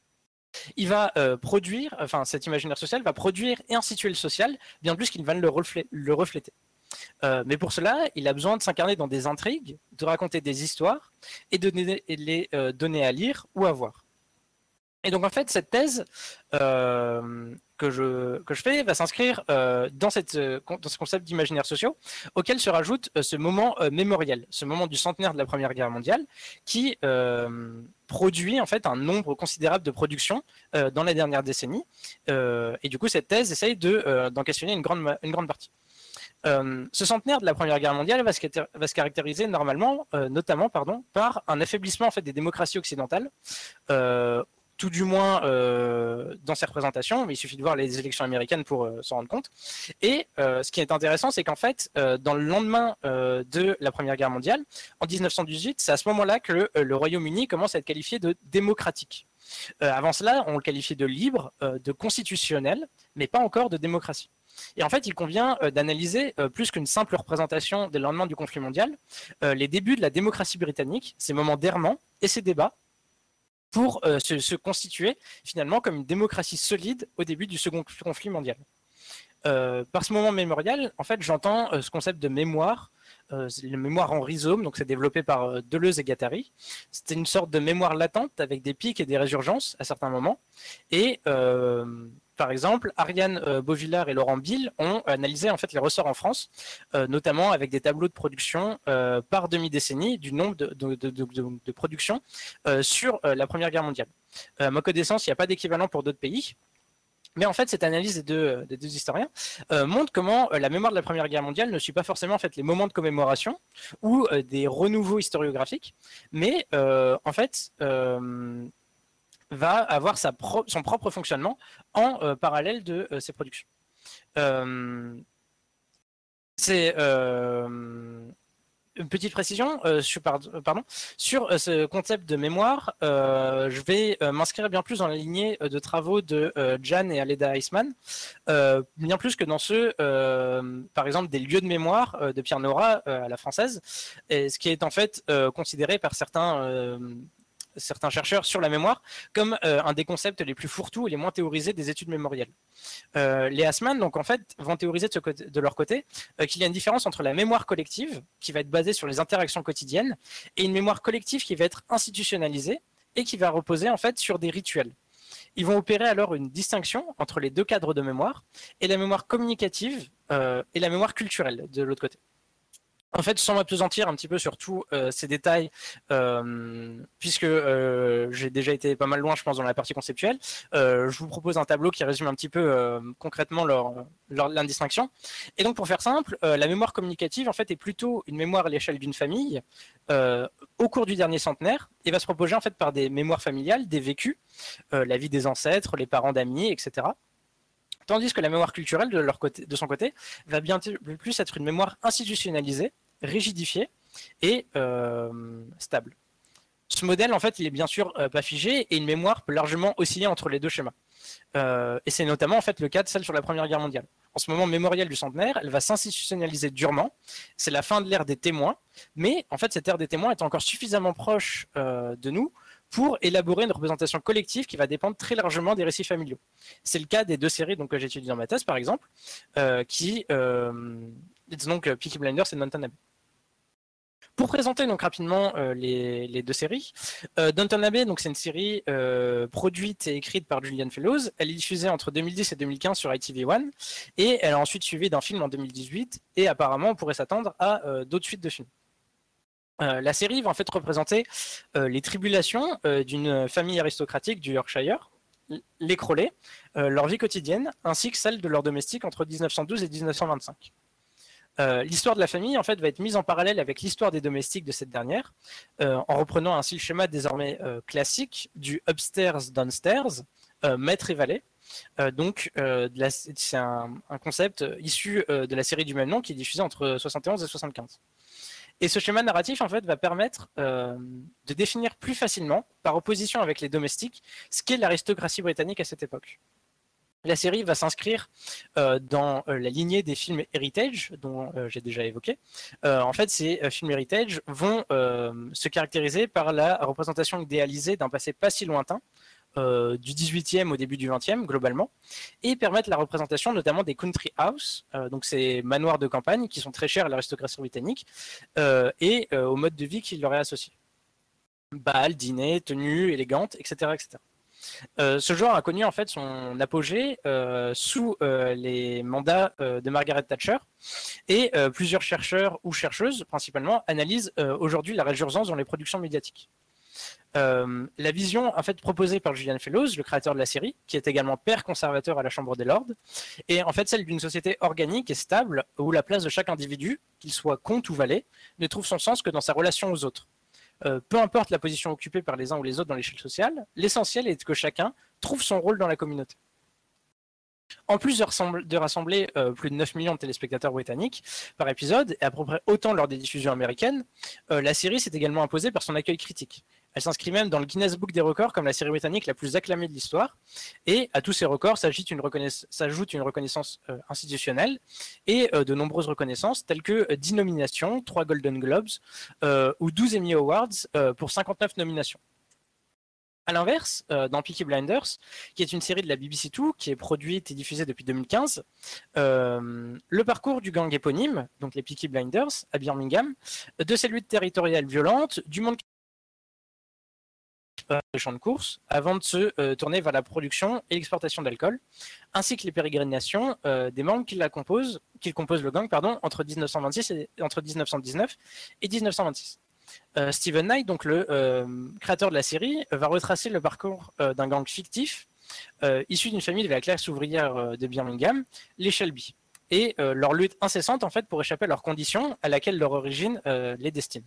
Il va euh, produire, enfin cet imaginaire social va produire et instituer le social, bien plus qu'il va le, reflé le refléter. Euh, mais pour cela, il a besoin de s'incarner dans des intrigues, de raconter des histoires et de, et de les euh, donner à lire ou à voir. Et donc en fait, cette thèse euh, que, je, que je fais va s'inscrire euh, dans, cette, dans ce concept d'imaginaires sociaux, auquel se rajoute euh, ce moment euh, mémoriel, ce moment du centenaire de la Première Guerre mondiale, qui euh, produit en fait un nombre considérable de productions euh, dans la dernière décennie. Euh, et du coup, cette thèse essaye de, euh, d'en questionner une grande, une grande partie. Euh, ce centenaire de la Première Guerre mondiale va se, va se caractériser normalement, euh, notamment pardon, par un affaiblissement en fait, des démocraties occidentales, euh, tout du moins euh, dans ses représentations, mais il suffit de voir les élections américaines pour euh, s'en rendre compte. Et euh, ce qui est intéressant, c'est qu'en fait, euh, dans le lendemain euh, de la Première Guerre mondiale, en mille neuf cent dix-huit, c'est à ce moment-là que le, le Royaume-Uni commence à être qualifié de démocratique. Euh, avant cela, on le qualifiait de libre, euh, de constitutionnel, mais pas encore de démocratie. Et en fait, il convient euh, d'analyser, euh, plus qu'une simple représentation des lendemains du conflit mondial, euh, les débuts de la démocratie britannique, ses moments d'errement et ses débats, pour euh, se, se constituer finalement comme une démocratie solide au début du second conflit mondial. Euh, par ce moment mémorial, en fait, j'entends euh, ce concept de mémoire, euh, la mémoire en rhizome, donc c'est développé par euh, Deleuze et Guattari. C'était une sorte de mémoire latente avec des pics et des résurgences à certains moments. Et euh, par exemple, Ariane euh, Beauvillard et Laurent Bill ont analysé en fait les ressorts en France, euh, notamment avec des tableaux de production euh, par demi-décennie du nombre de, de, de, de, de, de productions euh, sur euh, la Première Guerre mondiale. Euh, à ma connaissance, il n'y a pas d'équivalent pour d'autres pays. Mais en fait, cette analyse des deux, des deux historiens euh, montre comment euh, la mémoire de la Première Guerre mondiale ne suit pas forcément en fait les moments de commémoration ou euh, des renouveaux historiographiques, mais euh, en fait euh, va avoir sa pro son propre fonctionnement en euh, parallèle de euh, ses productions. Euh, c'est euh, une petite précision euh, sur, pardon, sur euh, ce concept de mémoire. Euh, je vais euh, m'inscrire bien plus dans la lignée de travaux de euh, Jan et Aleda Eisman, euh, bien plus que dans ceux, euh, par exemple, des lieux de mémoire euh, de Pierre Nora euh, à la française, et ce qui est en fait euh, considéré par certains euh, certains chercheurs sur la mémoire comme euh, un des concepts les plus fourre-tout et les moins théorisés des études mémorielles. Euh, les Hassman, donc en fait, vont théoriser de, ce côté, de leur côté euh, qu'il y a une différence entre la mémoire collective, qui va être basée sur les interactions quotidiennes, et une mémoire collective qui va être institutionnalisée et qui va reposer en fait sur des rituels. Ils vont opérer alors une distinction entre les deux cadres de mémoire, et la mémoire communicative euh, et la mémoire culturelle de l'autre côté. En fait, sans m'appesantir un petit peu sur tous euh, ces détails, euh, puisque euh, j'ai déjà été pas mal loin, je pense, dans la partie conceptuelle, euh, je vous propose un tableau qui résume un petit peu euh, concrètement leur, leur l'indistinction. Et donc, pour faire simple, euh, la mémoire communicative, en fait, est plutôt une mémoire à l'échelle d'une famille euh, au cours du dernier centenaire, et va se proposer en fait par des mémoires familiales, des vécus, euh, la vie des ancêtres, les parents d'amis, et cetera. Tandis que la mémoire culturelle, de, leur côté, de son côté, va bien plus être une mémoire institutionnalisée, rigidifiée et euh, stable. Ce modèle, en fait, il est bien sûr euh, pas figé et une mémoire peut largement osciller entre les deux schémas. Euh, et c'est notamment en fait le cas de celle sur la Première Guerre mondiale. En ce moment mémorial du centenaire, elle va s'institutionnaliser durement. C'est la fin de l'ère des témoins, mais en fait cette ère des témoins est encore suffisamment proche euh, de nous pour élaborer une représentation collective qui va dépendre très largement des récits familiaux. C'est le cas des deux séries donc, que j'étudie dans ma thèse, par exemple, euh, qui euh, donc Peaky Blinders et Downton Abbey. Pour présenter donc rapidement euh, les, les deux séries, euh, Downton Abbey, donc c'est une série euh, produite et écrite par Julian Fellowes. Elle est diffusée entre deux mille dix et deux mille quinze sur I T V un et elle a ensuite suivi d'un film en deux mille dix-huit et apparemment on pourrait s'attendre à euh, d'autres suites de films. Euh, la série va en fait représenter euh, les tribulations euh, d'une famille aristocratique du Yorkshire, les Crowley, euh, leur vie quotidienne, ainsi que celle de leurs domestiques entre dix-neuf cent douze et dix-neuf cent vingt-cinq. Euh, l'histoire de la famille en fait va être mise en parallèle avec l'histoire des domestiques de cette dernière, euh, en reprenant ainsi le schéma désormais euh, classique du upstairs downstairs, euh, maître et valet. Euh, donc euh, c'est un, un concept issu euh, de la série du même nom qui est diffusée entre soixante et onze et soixante-quinze. Et ce schéma narratif en fait va permettre euh, de définir plus facilement, par opposition avec les domestiques, ce qu'est l'aristocratie britannique à cette époque. La série va s'inscrire euh, dans euh, la lignée des films Heritage, dont euh, j'ai déjà évoqué. Euh, en fait, ces euh, films Heritage vont euh, se caractériser par la représentation idéalisée d'un passé pas si lointain, euh, du dix-huitième au début du vingtième, globalement, et permettre la représentation notamment des country house, euh, donc ces manoirs de campagne qui sont très chers à l'aristocratie britannique, euh, et euh, au mode de vie qui leur est associé. Bal, dîner, tenues élégantes, et cetera et cetera. Euh, ce genre a connu en fait son apogée euh, sous euh, les mandats euh, de Margaret Thatcher et euh, plusieurs chercheurs ou chercheuses principalement analysent euh, aujourd'hui la résurgence dans les productions médiatiques. Euh, la vision en fait proposée par Julian Fellowes, le créateur de la série, qui est également père conservateur à la Chambre des Lords, est en fait celle d'une société organique et stable où la place de chaque individu, qu'il soit comte ou valet, ne trouve son sens que dans sa relation aux autres. Euh, peu importe la position occupée par les uns ou les autres dans l'échelle sociale, l'essentiel est que chacun trouve son rôle dans la communauté. En plus de, rassembler, de rassembler euh, plus de neuf millions de téléspectateurs britanniques par épisode, et à peu près autant lors des diffusions américaines, euh, la série s'est également imposée par son accueil critique. Elle s'inscrit même dans le Guinness Book des records comme la série britannique la plus acclamée de l'histoire, et à tous ces records s'ajoute une, reconnaissance, s'ajoute une reconnaissance euh, institutionnelle et euh, de nombreuses reconnaissances telles que euh, dix nominations, trois Golden Globes euh, ou douze Emmy Awards euh, pour cinquante-neuf nominations. À l'inverse, euh, dans Peaky Blinders, qui est une série de la B B C deux qui est produite et diffusée depuis deux mille quinze, euh, le parcours du gang éponyme, donc les Peaky Blinders à Birmingham, de ces luttes territoriales violentes, du monde des champs de course, avant de se euh, tourner vers la production et l'exportation d'alcool, ainsi que les pérégrinations euh, des membres qui la composent, qui composent le gang, pardon, entre dix-neuf cent vingt-six et entre dix-neuf cent dix-neuf et dix-neuf cent vingt-six. Euh, Steven Knight, donc le euh, créateur de la série, va retracer le parcours euh, d'un gang fictif euh, issu d'une famille de la classe ouvrière euh, de Birmingham, les Shelby, et euh, leur lutte incessante en fait pour échapper à leurs conditions à laquelle leur origine euh, les destine.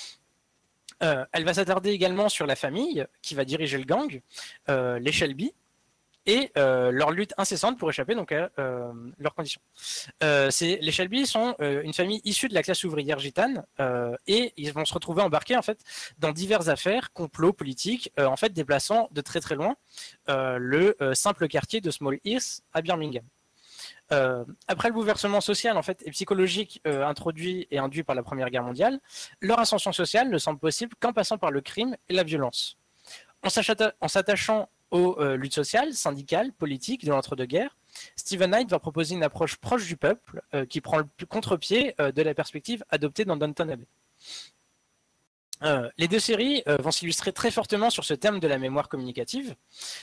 Euh, elle va s'attarder également sur la famille qui va diriger le gang, euh, les Shelby, et euh, leur lutte incessante pour échapper donc à euh, leurs conditions. Euh, les Shelby sont euh, une famille issue de la classe ouvrière gitane euh, et ils vont se retrouver embarqués en fait dans diverses affaires, complots politiques, euh, en fait déplaçant de très très loin euh, le euh, simple quartier de Small Heath à Birmingham. Euh, après le bouleversement social en fait et psychologique euh, introduit et induit par la Première Guerre mondiale, leur ascension sociale ne semble possible qu'en passant par le crime et la violence. En s'attachant aux euh, luttes sociales, syndicales, politiques de l'entre-deux-guerres, Steven Knight va proposer une approche proche du peuple euh, qui prend le contre-pied euh, de la perspective adoptée dans Downton Abbey. Euh, les deux séries euh, vont s'illustrer très fortement sur ce thème de la mémoire communicative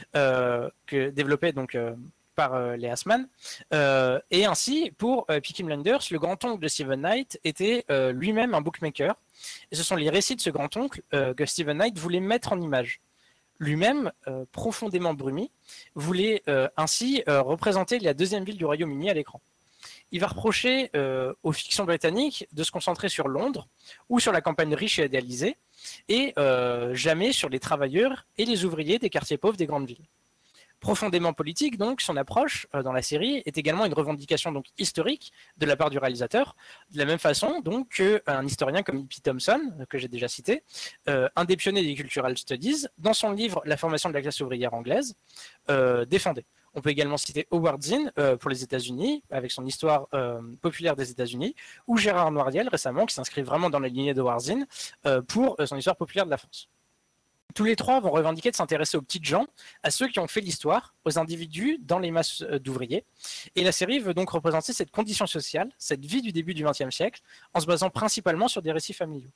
euh, que développé donc euh, par euh, les Assman. Euh, et ainsi, pour euh, Peaky Blinders, le grand-oncle de Steven Knight était euh, lui-même un bookmaker. Et ce sont les récits de ce grand-oncle euh, que Steven Knight voulait mettre en image. Lui-même, euh, profondément brumi, voulait euh, ainsi euh, représenter la deuxième ville du Royaume-Uni à l'écran. Il va reprocher euh, aux fictions britanniques de se concentrer sur Londres ou sur la campagne riche et idéalisée, et euh, jamais sur les travailleurs et les ouvriers des quartiers pauvres des grandes villes. Profondément politique, donc, son approche euh, dans la série est également une revendication donc historique de la part du réalisateur, de la même façon donc qu'un historien comme E P Thompson, que j'ai déjà cité, euh, un des pionniers des Cultural Studies, dans son livre La formation de la classe ouvrière anglaise, euh, défendait. On peut également citer Howard Zinn euh, pour les États-Unis, avec son histoire euh, populaire des États-Unis, ou Gérard Noiriel récemment, qui s'inscrit vraiment dans la lignée d'Howard Zinn euh, pour euh, son histoire populaire de la France. Tous les trois vont revendiquer de s'intéresser aux petites gens, à ceux qui ont fait l'histoire, aux individus dans les masses d'ouvriers. Et la série veut donc représenter cette condition sociale, cette vie du début du vingtième siècle, en se basant principalement sur des récits familiaux.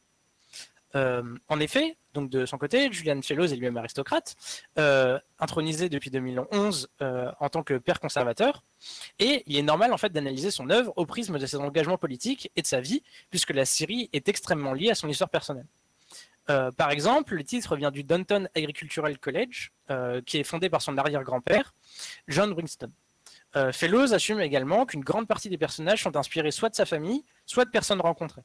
Euh, en effet, donc de son côté, Julian Fellowes est lui-même aristocrate, euh, intronisé depuis deux mille onze euh, en tant que père conservateur, et il est normal en fait d'analyser son œuvre au prisme de ses engagements politiques et de sa vie, puisque la série est extrêmement liée à son histoire personnelle. Euh, par exemple, le titre vient du Downton Agricultural College, euh, qui est fondé par son arrière-grand-père, John Winston. Euh, Fellowes assume également qu'une grande partie des personnages sont inspirés soit de sa famille, soit de personnes rencontrées.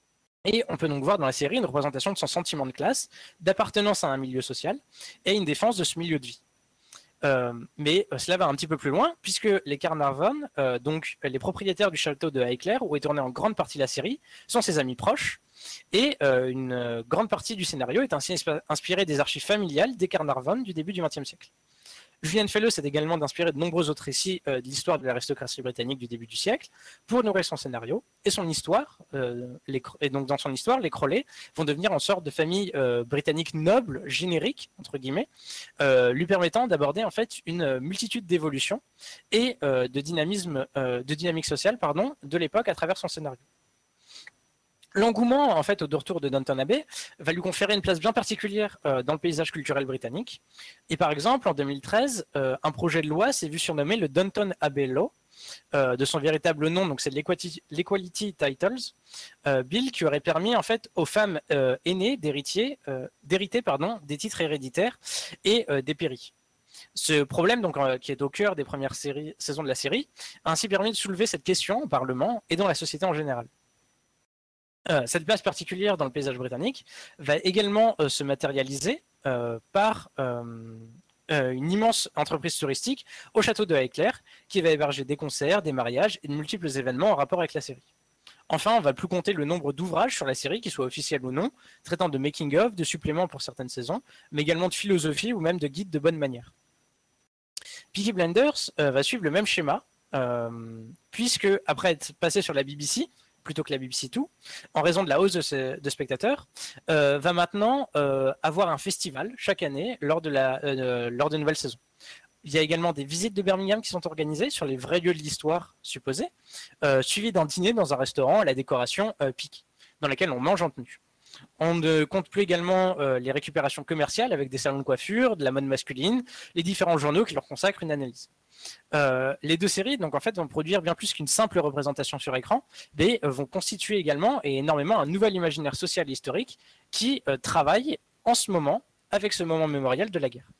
Et on peut donc voir dans la série une représentation de son sentiment de classe, d'appartenance à un milieu social, et une défense de ce milieu de vie. Euh, mais euh, cela va un petit peu plus loin, puisque les Carnarvon, euh, donc les propriétaires du château de Highclere, où est tournée en grande partie la série, sont ses amis proches, et euh, une euh, grande partie du scénario est ainsi inspirée des archives familiales des Carnarvon du début du vingtième siècle. Julian Fellowes s'est également d'inspirer de nombreux autres récits euh, de l'histoire de l'aristocratie britannique du début du siècle pour nourrir son scénario et son histoire. Euh, les, et donc dans son histoire, les Crowley vont devenir en sorte de famille euh, britannique noble, générique entre guillemets, euh, lui permettant d'aborder en fait une multitude d'évolutions et euh, de dynamisme, euh, de dynamique sociale, pardon, de l'époque à travers son scénario. L'engouement en fait au retour de Downton Abbey va lui conférer une place bien particulière euh, dans le paysage culturel britannique. Et par exemple, en deux mille treize, euh, un projet de loi s'est vu surnommer le Downton Abbey Law, euh, de son véritable nom, donc c'est l'Equality Titles euh, Bill, qui aurait permis en fait aux femmes euh, aînées d'hériter, euh, d'hériter pardon, des titres héréditaires et euh, des pairies. Ce problème, donc, euh, qui est au cœur des premières séries, saisons de la série, a ainsi permis de soulever cette question au Parlement et dans la société en général. Euh, cette place particulière dans le paysage britannique va également euh, se matérialiser euh, par euh, euh, une immense entreprise touristique au château de Highclere qui va héberger des concerts, des mariages et de multiples événements en rapport avec la série. Enfin, on va plus compter le nombre d'ouvrages sur la série, qu'ils soient officiels ou non, traitant de making-of, de suppléments pour certaines saisons, mais également de philosophie ou même de guides de bonne manière. Peaky Blinders euh, va suivre le même schéma, euh, puisque après être passé sur la B B C, plutôt que la B B C deux, en raison de la hausse de, de spectateurs, euh, va maintenant euh, avoir un festival chaque année lors de la euh, lors de nouvelles saisons. Il y a également des visites de Birmingham qui sont organisées sur les vrais lieux de l'histoire supposés, euh, suivies d'un dîner dans un restaurant à la décoration euh, pique, dans laquelle on mange en tenue. On ne compte plus également euh, les récupérations commerciales avec des salons de coiffure, de la mode masculine, les différents journaux qui leur consacrent une analyse. Euh, les deux séries, donc en fait, vont produire bien plus qu'une simple représentation sur écran, mais euh, vont constituer également et énormément un nouvel imaginaire social et historique qui euh, travaille en ce moment avec ce moment mémoriel de la guerre.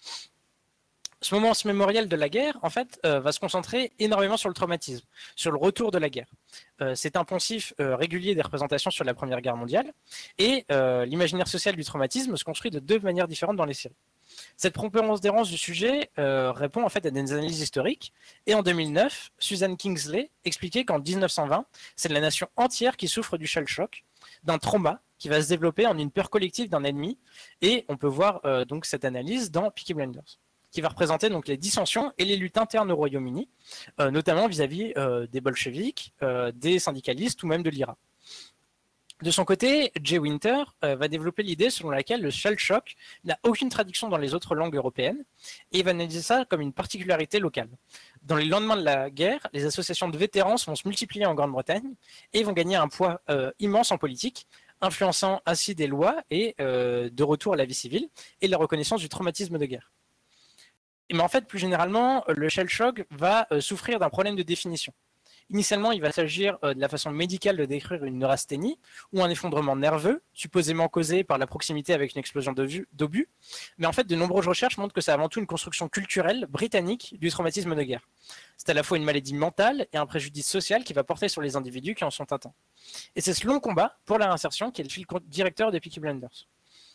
Ce moment mémoriel de la guerre, en fait, euh, va se concentrer énormément sur le traumatisme, sur le retour de la guerre. Euh, c'est un poncif euh, régulier des représentations sur la Première Guerre mondiale, et euh, l'imaginaire social du traumatisme se construit de deux manières différentes dans les séries. Cette prépondérance du sujet euh, répond en fait à des analyses historiques, et en deux mille neuf, Susan Kingsley expliquait qu'en mille neuf cent vingt, c'est la nation entière qui souffre du shell shock, d'un trauma qui va se développer en une peur collective d'un ennemi, et on peut voir euh, donc cette analyse dans Peaky Blinders, qui va représenter donc les dissensions et les luttes internes au Royaume-Uni, euh, notamment vis-à-vis euh, des bolcheviks, euh, des syndicalistes ou même de l'I R A. De son côté, Jay Winter euh, va développer l'idée selon laquelle le shell shock n'a aucune traduction dans les autres langues européennes, et il va analyser ça comme une particularité locale. Dans les lendemains de la guerre, les associations de vétérans vont se multiplier en Grande-Bretagne et vont gagner un poids euh, immense en politique, influençant ainsi des lois et euh, de retour à la vie civile et la reconnaissance du traumatisme de guerre. Mais en fait, plus généralement, le shell shock va euh, souffrir d'un problème de définition. Initialement, il va s'agir euh, de la façon médicale de décrire une neurasthénie ou un effondrement nerveux, supposément causé par la proximité avec une explosion d'obus. Mais en fait, de nombreuses recherches montrent que c'est avant tout une construction culturelle britannique du traumatisme de guerre. C'est à la fois une maladie mentale et un préjudice social qui va porter sur les individus qui en sont atteints. Et c'est ce long combat pour la réinsertion qui est le fil directeur de Peaky Blinders.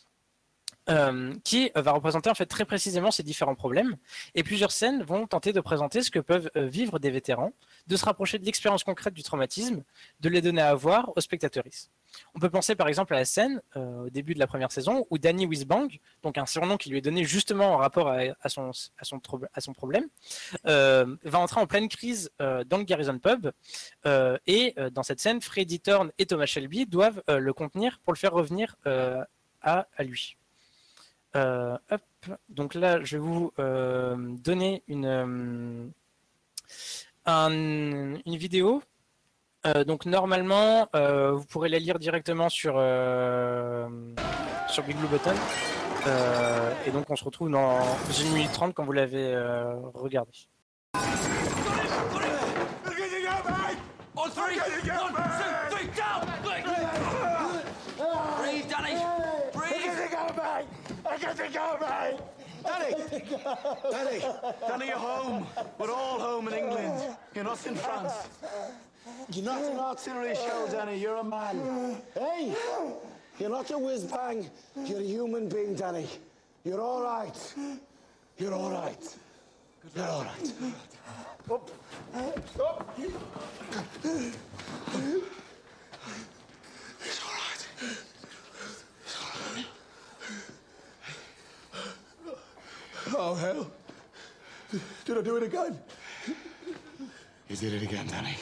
Euh, qui va représenter en fait très précisément ces différents problèmes, et plusieurs scènes vont tenter de présenter ce que peuvent euh, vivre des vétérans, de se rapprocher de l'expérience concrète du traumatisme, de les donner à voir aux spectateurs. On peut penser par exemple à la scène euh, au début de la première saison où Danny Whizbang, donc un surnom qui lui est donné justement en rapport à, à, son, à, son, à son problème, euh, va entrer en pleine crise euh, dans le Garrison Pub, euh, et euh, dans cette scène, Freddie Thorne et Thomas Shelby doivent euh, le contenir pour le faire revenir euh, à, à lui. Euh, hop. Donc là, je vais vous euh, donner une, euh, un, une vidéo. Euh, donc normalement, euh, vous pourrez la lire directement sur, euh, sur Big Blue Button. Euh, et donc on se retrouve dans une minute trente quand vous l'avez euh, regardé. I got to go, mate! Danny! Danny! Danny, you're home. We're all home in England. You're not in France. You're not an artillery show, Danny. You're a man. Hey! You're not a whiz-bang. You're a human being, Danny. You're all right. You're all right. You're all right. Up. Up. It's all right. Oh, hell. Did I do it again? You did it again, Danny.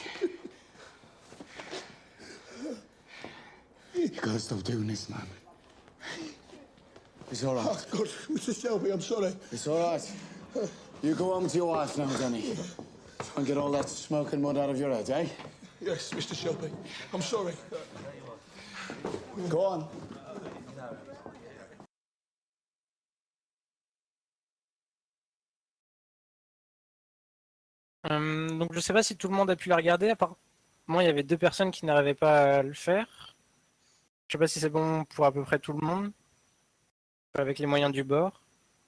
You gotta stop doing this, man. It's all right. Oh, God, Mister Shelby, I'm sorry. It's all right. You go home to your wife now, Danny. Try and get all that smoke and mud out of your head, eh? Yes, Mister Shelby. I'm sorry. Go on. Euh, donc je sais pas si tout le monde a pu la regarder, à part moi il y avait deux personnes qui n'arrivaient pas à le faire. Je sais pas si c'est bon pour à peu près tout le monde, avec les moyens du bord.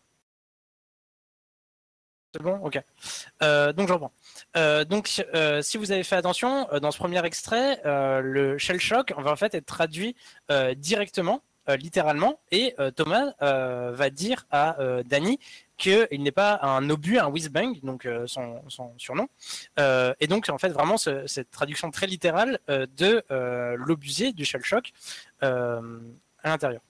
C'est bon? Ok. Euh, donc je reprends. Euh, donc euh, si vous avez fait attention, euh, dans ce premier extrait, euh, le shell shock va en fait être traduit euh, directement, euh, littéralement, et euh, Thomas euh, va dire à euh, Danny qu'il n'est pas un obus, un whiz-bang, donc euh, son, son surnom. Euh, et donc en fait vraiment ce, cette traduction très littérale euh, de euh, l'obusier du shell shock euh, à l'intérieur.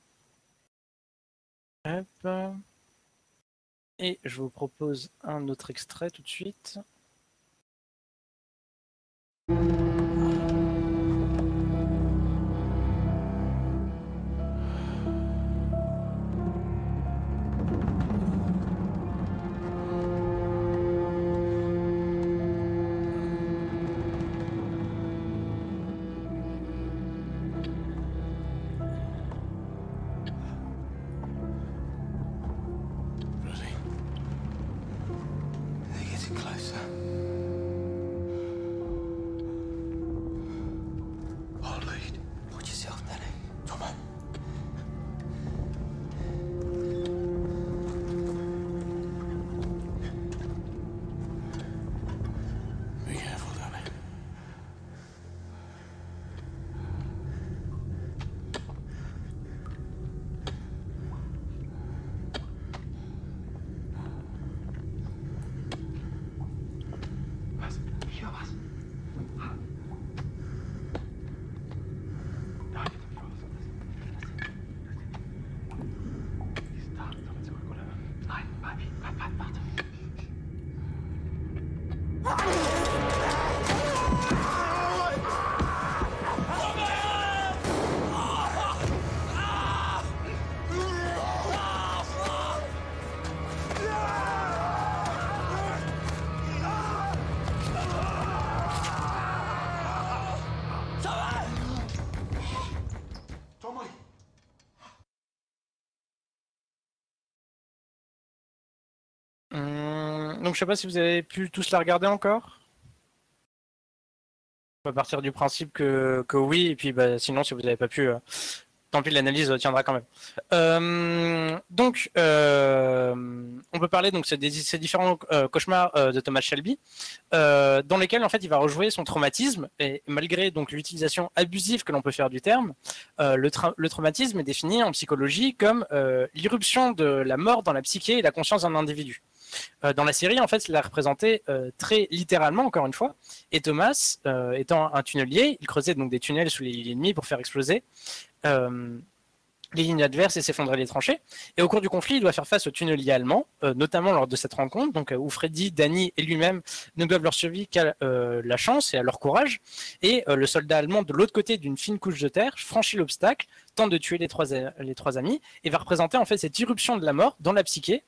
Hop. Et je vous propose un autre extrait tout de suite. donc je sais pas si vous avez pu tous la regarder encore. On va partir du principe que, que oui, et puis bah, sinon si vous n'avez pas pu, euh, tant pis, l'analyse tiendra quand même. Euh, donc, euh, on peut parler donc de ces différents euh, cauchemars euh, de Thomas Shelby, euh, dans lesquels en fait il va rejouer son traumatisme, et malgré donc l'utilisation abusive que l'on peut faire du terme, euh, le, tra le traumatisme est défini en psychologie comme euh, l'irruption de la mort dans la psyché et la conscience d'un individu. Euh, dans la série, en fait, il l'a représenté euh, très littéralement, encore une fois. Et Thomas, euh, étant un tunnelier, il creusait donc des tunnels sous les lignes ennemies pour faire exploser euh, les lignes adverses et s'effondrer les tranchées. Et au cours du conflit, il doit faire face aux tunneliers allemands, euh, notamment lors de cette rencontre, donc euh, où Freddy, Danny et lui-même ne doivent leur survie qu'à euh, la chance et à leur courage. Et euh, le soldat allemand, de l'autre côté d'une fine couche de terre, franchit l'obstacle, tente de tuer les trois, les trois amis et va représenter en fait cette irruption de la mort dans la psyché.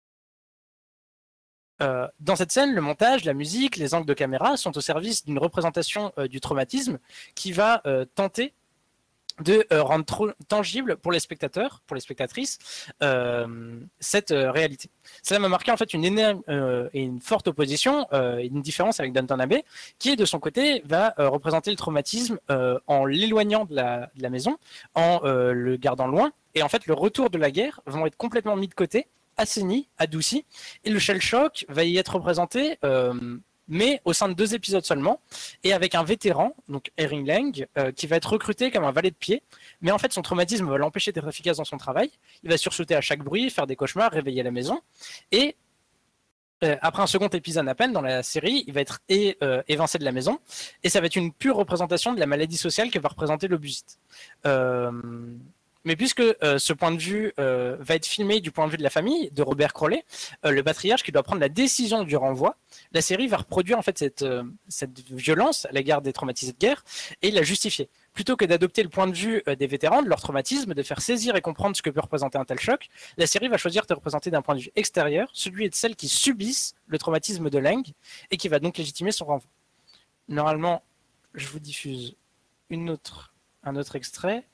Euh, dans cette scène, le montage, la musique, les angles de caméra sont au service d'une représentation euh, du traumatisme qui va euh, tenter de euh, rendre tangible pour les spectateurs, pour les spectatrices, euh, cette euh, réalité. Cela m'a marqué en fait une énorme euh, et une forte opposition, euh, une différence avec Downton Abbey, qui de son côté va euh, représenter le traumatisme euh, en l'éloignant de la, de la maison, en euh, le gardant loin, et en fait le retour de la guerre vont être complètement mis de côté, assaini, adouci, et le shell shock va y être représenté, euh, mais au sein de deux épisodes seulement, et avec un vétéran, donc Erin Lang, euh, qui va être recruté comme un valet de pied, mais en fait son traumatisme va l'empêcher d'être efficace dans son travail, il va sursauter à chaque bruit, faire des cauchemars, réveiller la maison, et euh, après un second épisode à peine dans la série, il va être é euh, évincé de la maison, et ça va être une pure représentation de la maladie sociale que va représenter l'obusite. Euh... Mais puisque euh, ce point de vue euh, va être filmé du point de vue de la famille, de Robert Crowley, euh, le patriarche qui doit prendre la décision du renvoi, la série va reproduire en fait cette, euh, cette violence à l'égard des traumatisés de guerre et la justifier. Plutôt que d'adopter le point de vue euh, des vétérans, de leur traumatisme, de faire saisir et comprendre ce que peut représenter un tel choc, la série va choisir de représenter d'un point de vue extérieur, celui de celles qui subissent le traumatisme de Lang et qui va donc légitimer son renvoi. Normalement, je vous diffuse une autre, un autre extrait.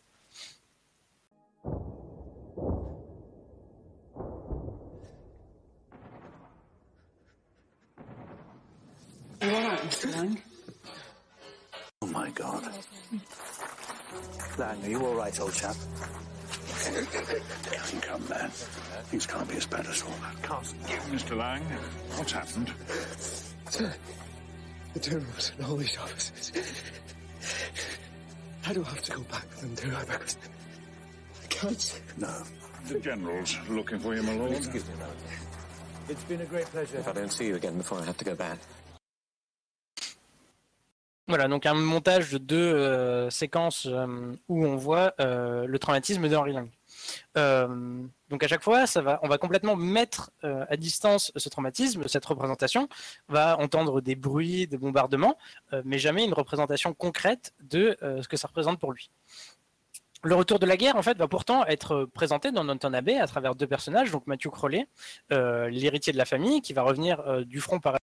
Are you all right, Mister Lang? Oh my God. Lang, are you all right, old chap? Down come, man. Things can't be as bad as all that. Can't you, Mister Lang? What's happened? Sir, the generals and all these officers. I don't have to go back with them, do I? Because I can't. No. The general's looking for you, my lord. Excuse me, Lord. It's been a great pleasure. If I don't see you again before I have to go back. Voilà, donc un montage de deux euh, séquences euh, où on voit euh, le traumatisme d'Henry Lang. Euh, donc à chaque fois, ça va, on va complètement mettre euh, à distance ce traumatisme, cette représentation. On va entendre des bruits, des bombardements, euh, mais jamais une représentation concrète de euh, ce que ça représente pour lui. Le retour de la guerre, en fait, va pourtant être présenté dans Downton Abbey à travers deux personnages, donc Matthew Crowley, euh, l'héritier de la famille, qui va revenir euh, du front par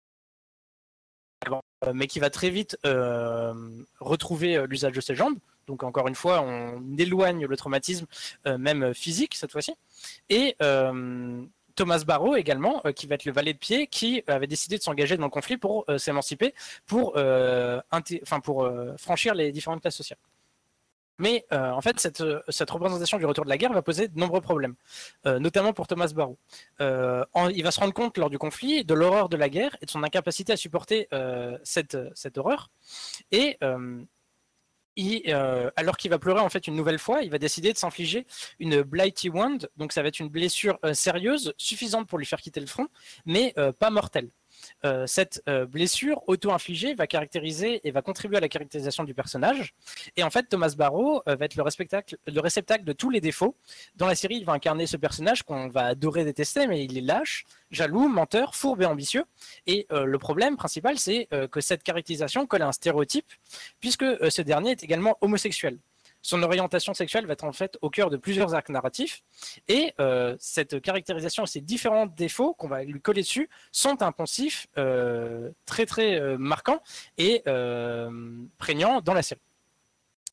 mais qui va très vite euh, retrouver euh, l'usage de ses jambes. Donc encore une fois, on éloigne le traumatisme, euh, même physique cette fois-ci. Et euh, Thomas Barrow également, euh, qui va être le valet de pied, qui avait décidé de s'engager dans le conflit pour euh, s'émanciper, pour, euh, enfin, pour euh, franchir les différentes classes sociales. Mais euh, en fait, cette, cette représentation du retour de la guerre va poser de nombreux problèmes, euh, notamment pour Thomas Barrow. Euh, en, il va se rendre compte lors du conflit de l'horreur de la guerre et de son incapacité à supporter euh, cette, cette horreur. Et euh, il, euh, alors qu'il va pleurer en fait une nouvelle fois, il va décider de s'infliger une Blighty Wound, donc ça va être une blessure euh, sérieuse, suffisante pour lui faire quitter le front, mais euh, pas mortelle. Euh, cette euh, blessure auto-infligée va caractériser et va contribuer à la caractérisation du personnage. Et en fait, Thomas Barrow euh, va être le réceptacle, le réceptacle de tous les défauts. Dans la série, il va incarner ce personnage qu'on va adorer détester, mais il est lâche, jaloux, menteur, fourbe et ambitieux. Et euh, le problème principal, c'est euh, que cette caractérisation colle à un stéréotype, puisque euh, ce dernier est également homosexuel. Son orientation sexuelle va être en fait au cœur de plusieurs arcs narratifs, et euh, cette caractérisation et ces différents défauts qu'on va lui coller dessus sont un poncif euh, très très euh, marquant et euh, prégnant dans la série.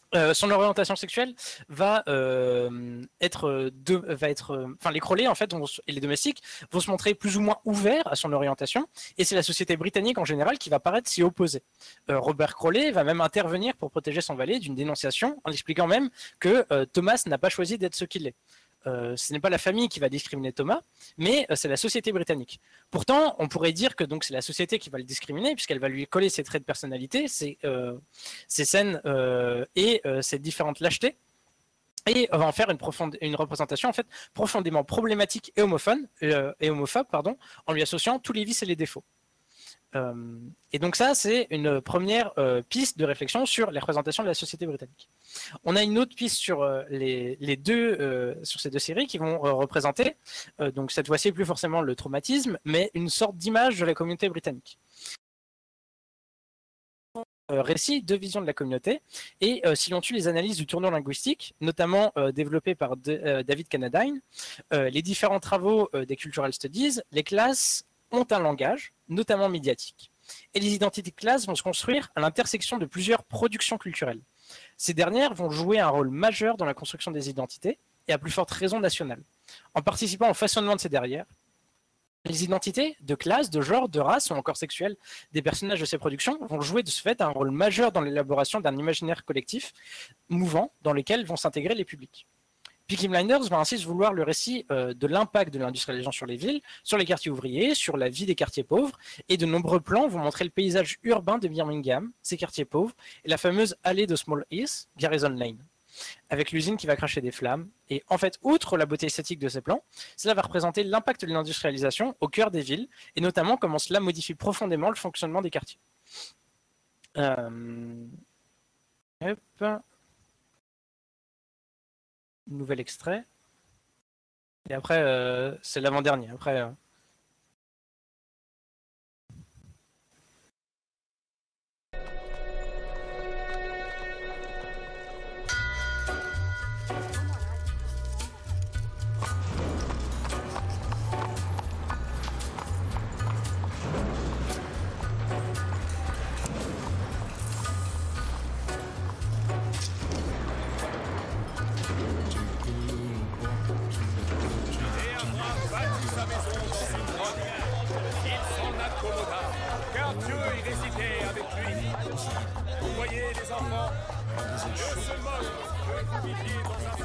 Euh, son orientation sexuelle va euh, être, de, va être, enfin les Crowley en fait vont, et les domestiques vont se montrer plus ou moins ouverts à son orientation, et c'est la société britannique en général qui va paraître s'y opposer. Euh, Robert Crowley va même intervenir pour protéger son valet d'une dénonciation, en expliquant même que euh, Thomas n'a pas choisi d'être ce qu'il est. Euh, ce n'est pas la famille qui va discriminer Thomas, mais euh, c'est la société britannique. Pourtant, on pourrait dire que donc c'est la société qui va le discriminer, puisqu'elle va lui coller ses traits de personnalité, ses, euh, ses scènes euh, et euh, ses différentes lâchetés, et va en faire une, profonde, une représentation en fait profondément problématique et homophobe, euh, et homophobe pardon, en lui associant tous les vices et les défauts. Euh, et donc ça, c'est une première euh, piste de réflexion sur les représentations de la société britannique. On a une autre piste sur euh, les, les deux, euh, sur ces deux séries qui vont euh, représenter, euh, donc cette fois-ci plus forcément le traumatisme, mais une sorte d'image de la communauté britannique. Euh, récit de vision de la communauté, et euh, si l'on tue les analyses du tournant linguistique, notamment euh, développées par de, euh, David Cannadine, euh, les différents travaux euh, des Cultural Studies, les classes ont un langage, notamment médiatique. Et les identités de classe vont se construire à l'intersection de plusieurs productions culturelles. Ces dernières vont jouer un rôle majeur dans la construction des identités, et à plus forte raison nationale. En participant au façonnement de ces dernières, les identités de classe, de genre, de race ou encore sexuelle des personnages de ces productions vont jouer de ce fait un rôle majeur dans l'élaboration d'un imaginaire collectif mouvant dans lequel vont s'intégrer les publics. Peaky Blinders va ainsi se vouloir le récit euh, de l'impact de l'industrialisation sur les villes, sur les quartiers ouvriers, sur la vie des quartiers pauvres, et de nombreux plans vont montrer le paysage urbain de Birmingham, ses quartiers pauvres, et la fameuse allée de Small Heath, Garrison Lane, avec l'usine qui va cracher des flammes. Et en fait, outre la beauté esthétique de ces plans, cela va représenter l'impact de l'industrialisation au cœur des villes, et notamment comment cela modifie profondément le fonctionnement des quartiers. Euh... Hop. Nouvel extrait. Et après, euh, c'est l'avant-dernier. Après, euh... car Dieu est récité avec lui. Vous voyez les enfants, ne se moque que vous viviez dans un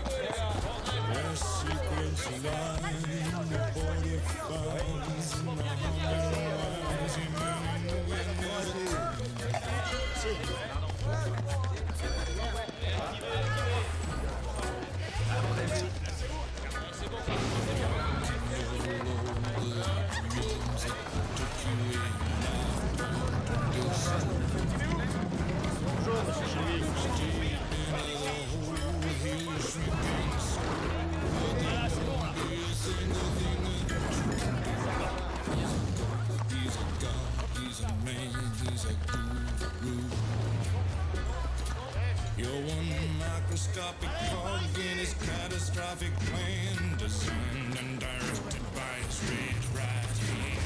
You're one microscopic cog in his catastrophic plan, designed and directed by his red right hand.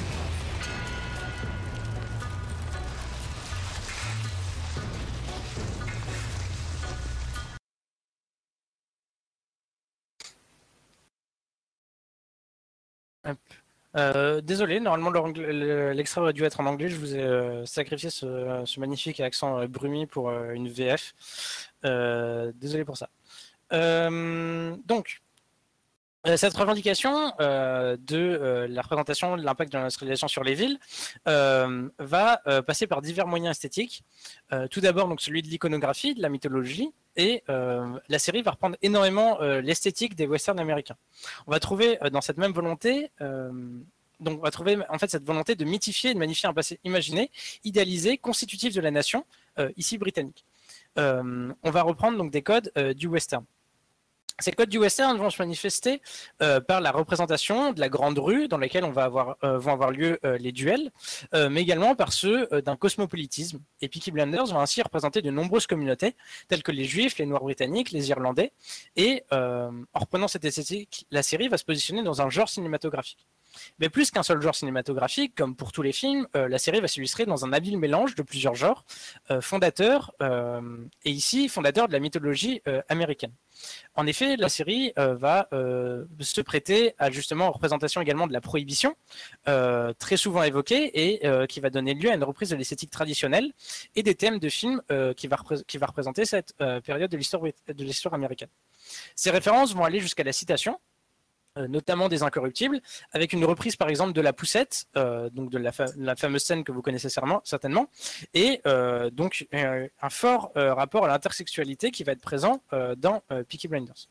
Euh, désolé, normalement l'extrait aurait dû être en anglais, je vous ai euh, sacrifié ce, ce magnifique accent euh, brumi pour euh, une V F. Euh, désolé pour ça. Euh, donc, euh, cette revendication euh, de euh, la représentation de l'impact de l'industrialisation sur les villes euh, va euh, passer par divers moyens esthétiques. Euh, tout d'abord, donc celui de l'iconographie, de la mythologie, et euh, la série va reprendre énormément euh, l'esthétique des westerns américains. On va trouver euh, dans cette même volonté, euh, donc on va trouver en fait cette volonté de mythifier et de magnifier un passé imaginé, idéalisé, constitutif de la nation, euh, ici britannique. Euh, on va reprendre donc des codes euh, du western. Ces codes du western vont se manifester euh, par la représentation de la grande rue dans laquelle on va avoir, euh, vont avoir lieu euh, les duels, euh, mais également par ceux euh, d'un cosmopolitisme. Et Peaky Blinders va ainsi représenter de nombreuses communautés, telles que les Juifs, les Noirs britanniques, les Irlandais. Et euh, en reprenant cette esthétique, la série va se positionner dans un genre cinématographique. Mais plus qu'un seul genre cinématographique, comme pour tous les films, euh, la série va s'illustrer dans un habile mélange de plusieurs genres euh, fondateurs, euh, et ici fondateurs de la mythologie euh, américaine. En effet, la série euh, va euh, se prêter à justement aux représentations également de la prohibition, euh, très souvent évoquée, et euh, qui va donner lieu à une reprise de l'esthétique traditionnelle et des thèmes de films euh, qui, va qui va représenter cette euh, période de l'histoire de l'histoire américaine. Ces références vont aller jusqu'à la citation, euh, notamment des Incorruptibles, avec une reprise par exemple de La Poussette, euh, donc de la, fa la fameuse scène que vous connaissez certainement, et euh, donc euh, un fort euh, rapport à l'intersexualité qui va être présent euh, dans euh, Peaky Blinders.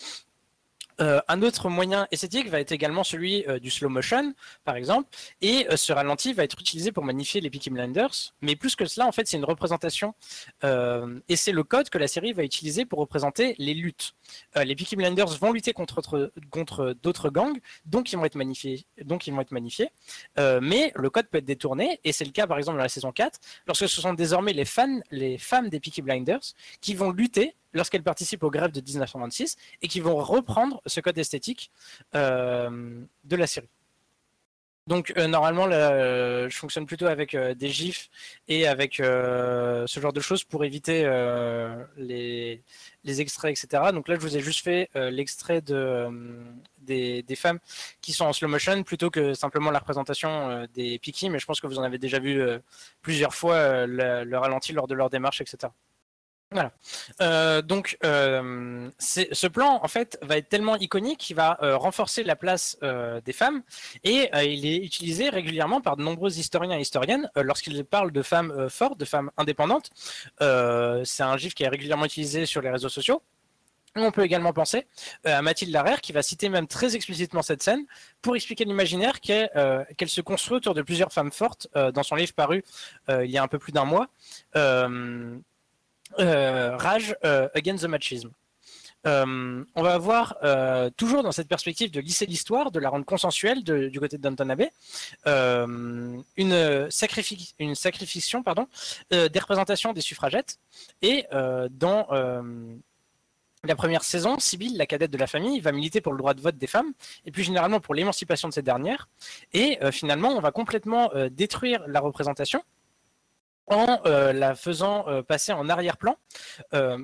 Euh, un autre moyen esthétique va être également celui euh, du slow motion, par exemple, et euh, ce ralenti va être utilisé pour magnifier les Peaky Blinders, mais plus que cela, en fait, c'est une représentation, euh, et c'est le code que la série va utiliser pour représenter les luttes. Euh, les Peaky Blinders vont lutter contre, contre d'autres gangs, donc ils vont être magnifiés, donc ils vont être magnifiés, euh, mais le code peut être détourné, et c'est le cas, par exemple, dans la saison quatre, lorsque ce sont désormais les fans, les femmes des Peaky Blinders qui vont lutter lorsqu'elles participent aux grèves de mille neuf cent vingt-six et qui vont reprendre ce code esthétique euh, de la série. Donc euh, normalement, là, euh, je fonctionne plutôt avec euh, des gifs et avec euh, ce genre de choses pour éviter euh, les, les extraits, et cetera. Donc là, je vous ai juste fait euh, l'extrait de, euh, des, des femmes qui sont en slow motion plutôt que simplement la représentation euh, des Peaky, mais je pense que vous en avez déjà vu euh, plusieurs fois euh, le, le ralenti lors de leur démarche, et cetera. Voilà. Euh, donc, euh, ce plan, en fait, va être tellement iconique qu'il va euh, renforcer la place euh, des femmes et euh, il est utilisé régulièrement par de nombreux historiens et historiennes euh, lorsqu'ils parlent de femmes euh, fortes, de femmes indépendantes. Euh, c'est un gif qui est régulièrement utilisé sur les réseaux sociaux. On peut également penser euh, à Mathilde Larère qui va citer même très explicitement cette scène pour expliquer l'imaginaire qu'elle euh, qu'elle se construit autour de plusieurs femmes fortes euh, dans son livre paru euh, il y a un peu plus d'un mois. Euh, Euh, Rage euh, Against the Machism. Euh, on va avoir euh, toujours dans cette perspective de lisser l'histoire, de la rendre consensuelle de, du côté de Downton Abbey, euh, une, sacrifi une sacrification pardon, euh, des représentations des suffragettes. Et euh, dans euh, la première saison, Sibylle, la cadette de la famille, va militer pour le droit de vote des femmes et plus généralement pour l'émancipation de ces dernières. Et euh, finalement, on va complètement euh, détruire la représentation en euh, la faisant euh, passer en arrière-plan, euh,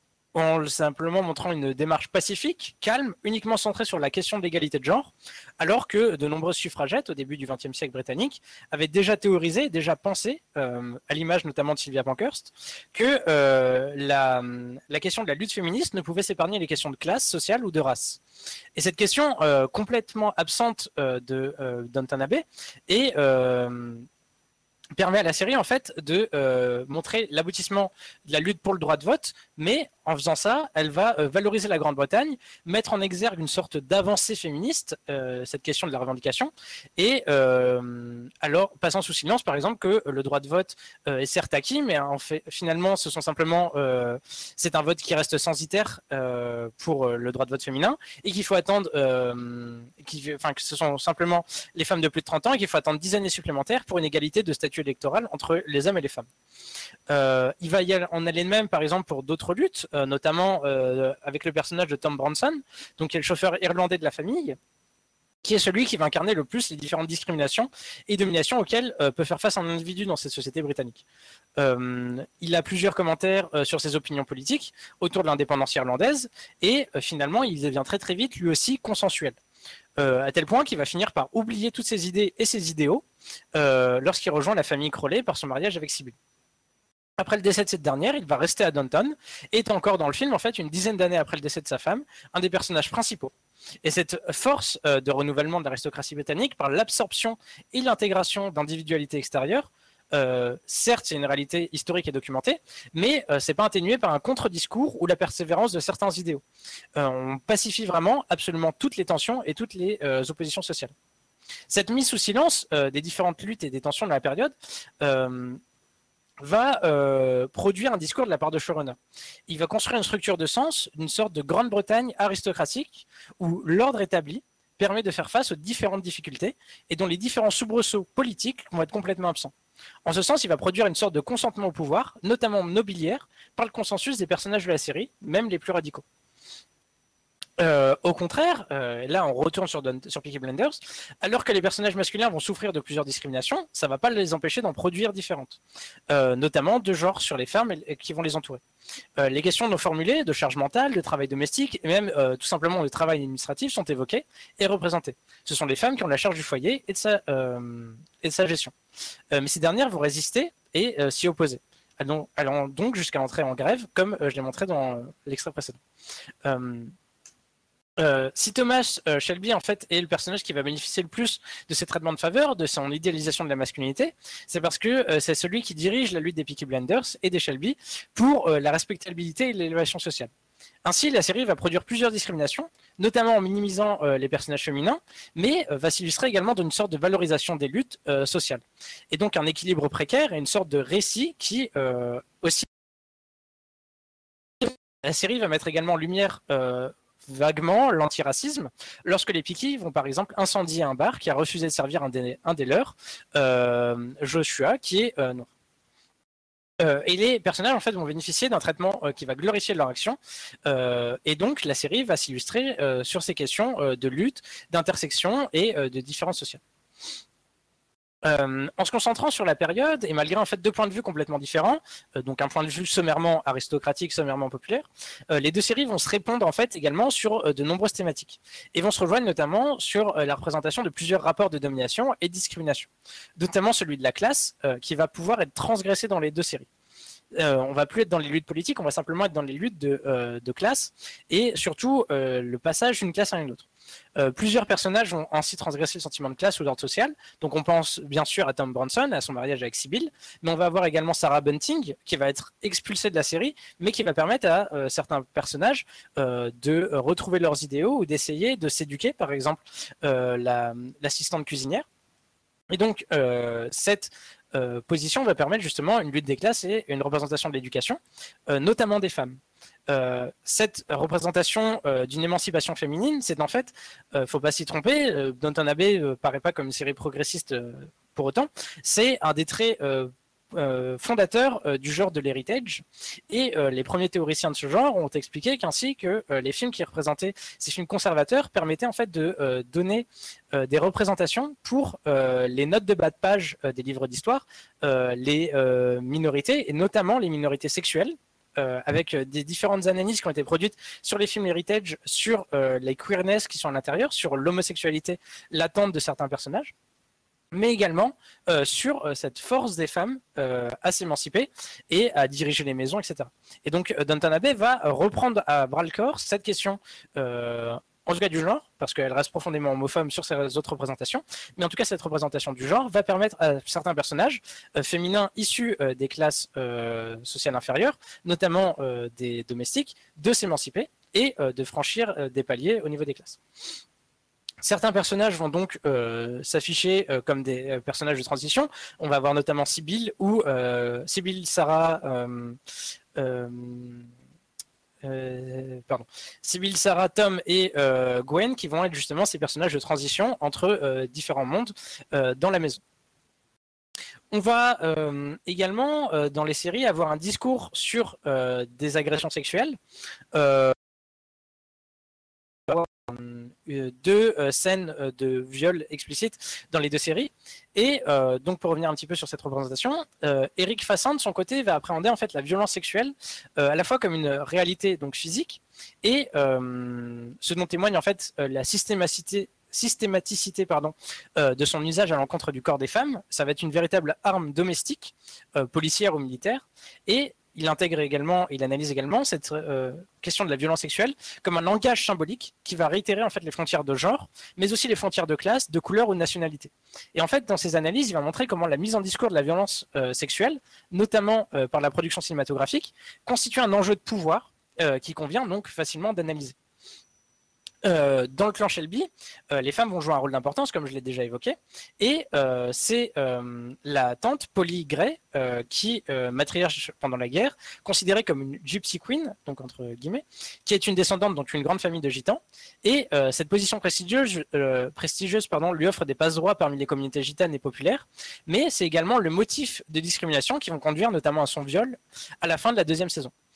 en simplement montrant une démarche pacifique, calme, uniquement centrée sur la question de l'égalité de genre, alors que de nombreuses suffragettes, au début du vingtième siècle britannique, avaient déjà théorisé, déjà pensé, euh, à l'image notamment de Sylvia Pankhurst, que euh, la, la question de la lutte féministe ne pouvait s'épargner les questions de classe, sociale ou de race. Et cette question euh, complètement absente euh, de euh, Downton Abbey est... Euh, permet à la série en fait de euh, montrer l'aboutissement de la lutte pour le droit de vote, mais en faisant ça, elle va euh, valoriser la Grande-Bretagne, mettre en exergue une sorte d'avancée féministe, euh, cette question de la revendication, et euh, alors passant sous silence par exemple que le droit de vote euh, est certes acquis, mais en fait, finalement ce sont simplement euh, c'est un vote qui reste censitaire euh, pour le droit de vote féminin, et qu'il faut attendre, euh, qui, enfin que ce sont simplement les femmes de plus de trente ans, et qu'il faut attendre dix années supplémentaires pour une égalité de statut électoral entre les hommes et les femmes. Euh, il va y aller, on allait même par exemple pour d'autres luttes, euh, notamment euh, avec le personnage de Tom Branson, donc qui est le chauffeur irlandais de la famille, qui est celui qui va incarner le plus les différentes discriminations et dominations auxquelles euh, peut faire face un individu dans cette société britannique. Euh, il a plusieurs commentaires euh, sur ses opinions politiques autour de l'indépendance irlandaise, et euh, finalement il devient très très vite lui aussi consensuel. Euh, à tel point qu'il va finir par oublier toutes ses idées et ses idéaux euh, lorsqu'il rejoint la famille Crowley par son mariage avec Sibylle. Après le décès de cette dernière, il va rester à Downton et est encore dans le film, en fait, une dizaine d'années après le décès de sa femme, un des personnages principaux. Et cette force euh, de renouvellement de l'aristocratie britannique par l'absorption et l'intégration d'individualités extérieures, euh, certes, c'est une réalité historique et documentée, mais euh, c'est pas atténué par un contre-discours ou la persévérance de certains idéaux. Euh, on pacifie vraiment absolument toutes les tensions et toutes les euh, oppositions sociales. Cette mise sous silence euh, des différentes luttes et des tensions de la période euh, va euh, produire un discours de la part de showrunner. Il va construire une structure de sens, une sorte de Grande-Bretagne aristocratique où l'ordre établi permet de faire face aux différentes difficultés et dont les différents soubresauts politiques vont être complètement absents. En ce sens, il va produire une sorte de consentement au pouvoir, notamment nobiliaire, par le consensus des personnages de la série, même les plus radicaux. Euh, au contraire, euh, là on retourne sur, Don- sur Peaky Blinders, alors que les personnages masculins vont souffrir de plusieurs discriminations, ça ne va pas les empêcher d'en produire différentes, euh, notamment de genre sur les femmes et- et qui vont les entourer. Euh, les questions non formulées de charge mentale, de travail domestique et même euh, tout simplement de travail administratif sont évoquées et représentées. Ce sont les femmes qui ont la charge du foyer et de sa, euh, et de sa gestion. Euh, mais ces dernières vont résister et euh, s'y opposer, allant, allant donc jusqu'à entrer en grève, comme euh, je l'ai montré dans euh, l'extrait précédent. Euh, Euh, si Thomas euh, Shelby en fait est le personnage qui va bénéficier le plus de ces traitements de faveur, de son idéalisation de la masculinité, c'est parce que euh, c'est celui qui dirige la lutte des Peaky Blinders et des Shelby pour euh, la respectabilité et l'élévation sociale. Ainsi, la série va produire plusieurs discriminations, notamment en minimisant euh, les personnages féminins, mais euh, va s'illustrer également d'une sorte de valorisation des luttes euh, sociales. Et donc un équilibre précaire et une sorte de récit qui euh, aussi... La série va mettre également en lumière euh, vaguement l'antiracisme lorsque les Peaky vont par exemple incendier un bar qui a refusé de servir un des, un des leurs, euh, Joshua, qui est euh, noir. Euh, et les personnages en fait vont bénéficier d'un traitement euh, qui va glorifier leur action, euh, et donc la série va s'illustrer euh, sur ces questions euh, de lutte, d'intersection et euh, de différences sociales. Euh, en se concentrant sur la période, et malgré en fait deux points de vue complètement différents, euh, donc un point de vue sommairement aristocratique, sommairement populaire, euh, les deux séries vont se répondre en fait également sur euh, de nombreuses thématiques, et vont se rejoindre notamment sur euh, la représentation de plusieurs rapports de domination et de discrimination, notamment celui de la classe, euh, qui va pouvoir être transgressé dans les deux séries. Euh, on va plus être dans les luttes politiques, on va simplement être dans les luttes de, euh, de classe, et surtout euh, le passage d'une classe à une autre. Euh, plusieurs personnages vont ainsi transgresser le sentiment de classe ou d'ordre social. Donc on pense bien sûr à Tom Bronson, à son mariage avec Sybil, mais on va avoir également Sarah Bunting qui va être expulsée de la série, mais qui va permettre à euh, certains personnages euh, de euh, retrouver leurs idéaux ou d'essayer de s'éduquer, par exemple euh, la, l'assistante cuisinière. Et donc euh, cette euh, position va permettre justement une lutte des classes et une représentation de l'éducation, euh, notamment des femmes. Euh, cette représentation euh, d'une émancipation féminine, c'est en fait, euh, faut pas s'y tromper, euh, Downton Abbey euh, paraît pas comme une série progressiste euh, pour autant, c'est un des traits euh, euh, fondateurs euh, du genre de l'héritage, et euh, les premiers théoriciens de ce genre ont expliqué qu'ainsi que euh, les films qui représentaient ces films conservateurs permettaient en fait de euh, donner euh, des représentations pour euh, les notes de bas de page euh, des livres d'histoire, euh, les euh, minorités, et notamment les minorités sexuelles. Euh, avec des différentes analyses qui ont été produites sur les films heritage, sur euh, les queerness qui sont à l'intérieur, sur l'homosexualité latente de certains personnages, mais également euh, sur euh, cette force des femmes euh, à s'émanciper et à diriger les maisons, et cetera. Et donc euh, Downton Abbey va reprendre à bras le corps cette question, euh, en tout cas du genre, parce qu'elle reste profondément homophobe sur ses autres représentations, mais en tout cas cette représentation du genre va permettre à certains personnages euh, féminins issus euh, des classes euh, sociales inférieures, notamment euh, des domestiques, de s'émanciper et euh, de franchir euh, des paliers au niveau des classes. Certains personnages vont donc euh, s'afficher euh, comme des euh, personnages de transition. On va avoir notamment Sybil ou euh, Sybil, Sarah... Euh, euh, Euh, pardon, Sybil, Sarah, Tom et euh, Gwen qui vont être justement ces personnages de transition entre euh, différents mondes euh, dans la maison. On va euh, également euh, dans les séries avoir un discours sur euh, des agressions sexuelles. Euh, deux euh, scènes euh, de viol explicite dans les deux séries, et euh, donc pour revenir un petit peu sur cette représentation, euh, Eric Fassin de son côté va appréhender en fait la violence sexuelle euh, à la fois comme une réalité donc physique et euh, ce dont témoigne en fait euh, la systématicité systématicité pardon, euh, de son usage à l'encontre du corps des femmes. Ça va être une véritable arme domestique, euh, policière ou militaire, et il intègre également, il analyse également cette euh, question de la violence sexuelle comme un langage symbolique qui va réitérer en fait les frontières de genre, mais aussi les frontières de classe, de couleur ou de nationalité. Et en fait, dans ses analyses, il va montrer comment la mise en discours de la violence euh, sexuelle, notamment euh, par la production cinématographique, constitue un enjeu de pouvoir euh, qui convient donc facilement d'analyser. Euh, dans le clan Shelby, euh, les femmes vont jouer un rôle d'importance, comme je l'ai déjà évoqué, et euh, c'est euh, la tante Polly Gray, euh, qui, euh, matriarche pendant la guerre, considérée comme une gypsy queen, donc entre guillemets, qui est une descendante d'une grande famille de gitans, et euh, cette position prestigieuse, euh, prestigieuse pardon, lui offre des passe-droits parmi les communautés gitanes et populaires, mais c'est également le motif de discrimination qui vont conduire notamment à son viol à la fin de la deuxième saison.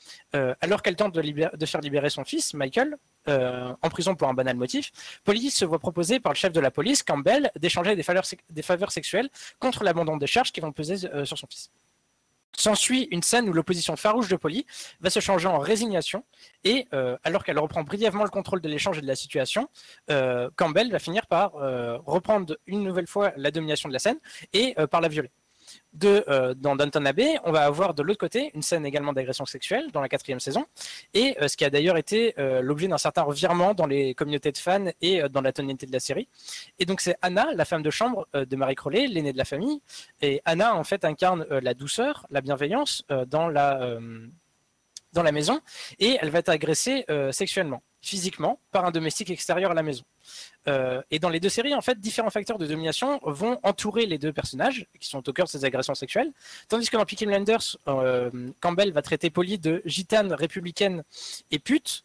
Euh, alors qu'elle tente de, libérer, de faire libérer son fils, Michael, euh, en prison pour un banal motif, Polly se voit proposer par le chef de la police, Campbell, d'échanger des faveurs, des faveurs sexuelles contre l'abandon des charges qui vont peser euh, sur son fils. S'ensuit une scène où l'opposition farouche de Polly va se changer en résignation et euh, alors qu'elle reprend brièvement le contrôle de l'échange et de la situation, euh, Campbell va finir par euh, reprendre une nouvelle fois la domination de la scène et euh, par la violer. De, euh, dans Downton Abbey, on va avoir de l'autre côté une scène également d'agression sexuelle dans la quatrième saison, et euh, ce qui a d'ailleurs été euh, l'objet d'un certain revirement dans les communautés de fans et euh, dans la tonalité de la série. Et donc c'est Anna, la femme de chambre euh, de Marie Crowley, l'aînée de la famille, et Anna en fait incarne euh, la douceur, la bienveillance euh, dans la euh, dans la maison, et elle va être agressée euh, sexuellement, physiquement, par un domestique extérieur à la maison. Euh, et dans les deux séries, en fait, différents facteurs de domination vont entourer les deux personnages qui sont au cœur de ces agressions sexuelles, tandis que dans Peaky Blinders, euh, Campbell va traiter Polly de gitane, républicaine et pute,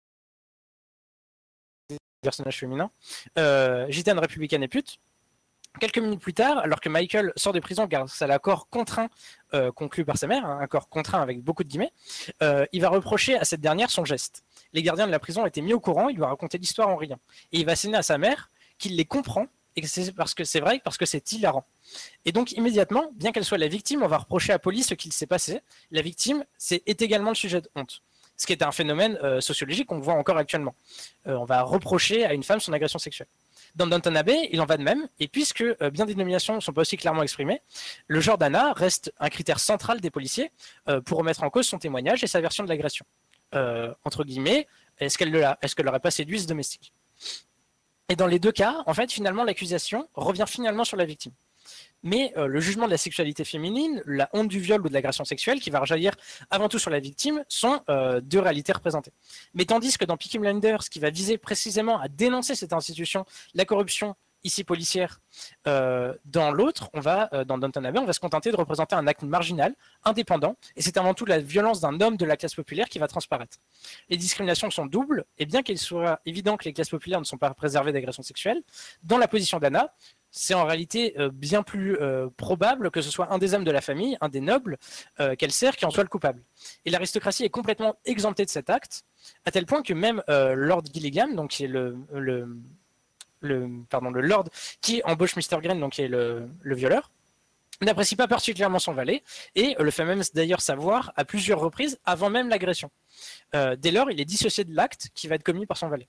personnage féminin, euh, gitane, républicaine et pute. Quelques minutes plus tard, alors que Michael sort de prison grâce à l'accord contraint euh, conclu par sa mère, un accord contraint avec beaucoup de guillemets, euh, il va reprocher à cette dernière son geste. Les gardiens de la prison étaient mis au courant, il lui a raconté l'histoire en riant. Et il va asséner à sa mère qu'il les comprend, et que c'est parce que c'est vrai, parce que c'est hilarant. Et donc immédiatement, bien qu'elle soit la victime, on va reprocher à Polly ce qu'il s'est passé. La victime, c'est est également le sujet de honte. Ce qui est un phénomène euh, sociologique qu'on voit encore actuellement. Euh, on va reprocher à une femme son agression sexuelle. Dans Downton Abbey, il en va de même, et puisque euh, bien des nominations ne sont pas aussi clairement exprimées, le genre d'Anna reste un critère central des policiers euh, pour remettre en cause son témoignage et sa version de l'agression. Euh, entre guillemets, est-ce qu'elle ne est-ce qu'elle l'aurait pas séduit ce domestique? Et dans les deux cas, en fait, finalement, l'accusation revient finalement sur la victime. Mais euh, le jugement de la sexualité féminine, la honte du viol ou de l'agression sexuelle, qui va rejaillir avant tout sur la victime, sont euh, deux réalités représentées. Mais tandis que dans Peaky Blinders, qui va viser précisément à dénoncer cette institution, la corruption, ici policière, euh, dans l'autre, on va, euh, dans Downton Abbey, on va se contenter de représenter un acte marginal, indépendant, et c'est avant tout la violence d'un homme de la classe populaire qui va transparaître. Les discriminations sont doubles, et bien qu'il soit évident que les classes populaires ne sont pas préservées d'agressions sexuelles, dans la position d'Anna, c'est en réalité euh, bien plus euh, probable que ce soit un des hommes de la famille, un des nobles euh, qu'elle sert, qui en soit le coupable. Et l'aristocratie est complètement exemptée de cet acte, à tel point que même euh, Lord Gillingham, donc qui est le, le, le, pardon, le Lord qui embauche mister Green, donc qui est le, le violeur, n'apprécie pas particulièrement son valet, et euh, le fait même d'ailleurs savoir à plusieurs reprises avant même l'agression. Euh, dès lors, il est dissocié de l'acte qui va être commis par son valet.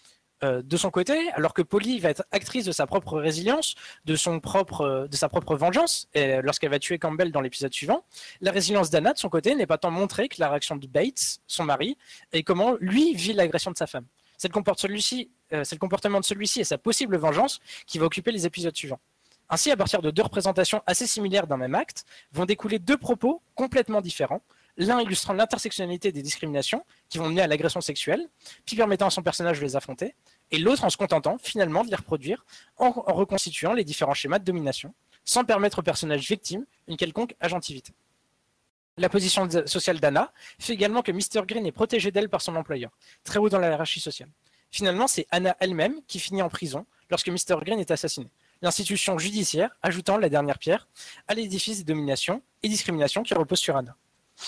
De son côté, alors que Polly va être actrice de sa propre résilience, de, son propre, de sa propre vengeance, lorsqu'elle va tuer Campbell dans l'épisode suivant, la résilience d'Anna, de son côté, n'est pas tant montrée que la réaction de Bates, son mari, et comment lui vit l'agression de sa femme. C'est le, celui-ci, euh, c'est le comportement de celui-ci et sa possible vengeance qui va occuper les épisodes suivants. Ainsi, à partir de deux représentations assez similaires d'un même acte, vont découler deux propos complètement différents, l'un illustrant l'intersectionnalité des discriminations qui vont mener à l'agression sexuelle, puis permettant à son personnage de les affronter, et l'autre en se contentant finalement de les reproduire en, en reconstituant les différents schémas de domination, sans permettre au personnage victime une quelconque agentivité. La position sociale d'Anna fait également que mister Green est protégé d'elle par son employeur, très haut dans la hiérarchie sociale. Finalement, c'est Anna elle-même qui finit en prison lorsque mister Green est assassiné. L'institution judiciaire ajoutant la dernière pierre à l'édifice de domination et discrimination qui repose sur Anna.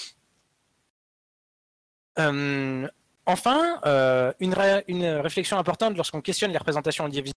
Euh, enfin, euh, une, ré une réflexion importante lorsqu'on questionne les représentations audiovisuelles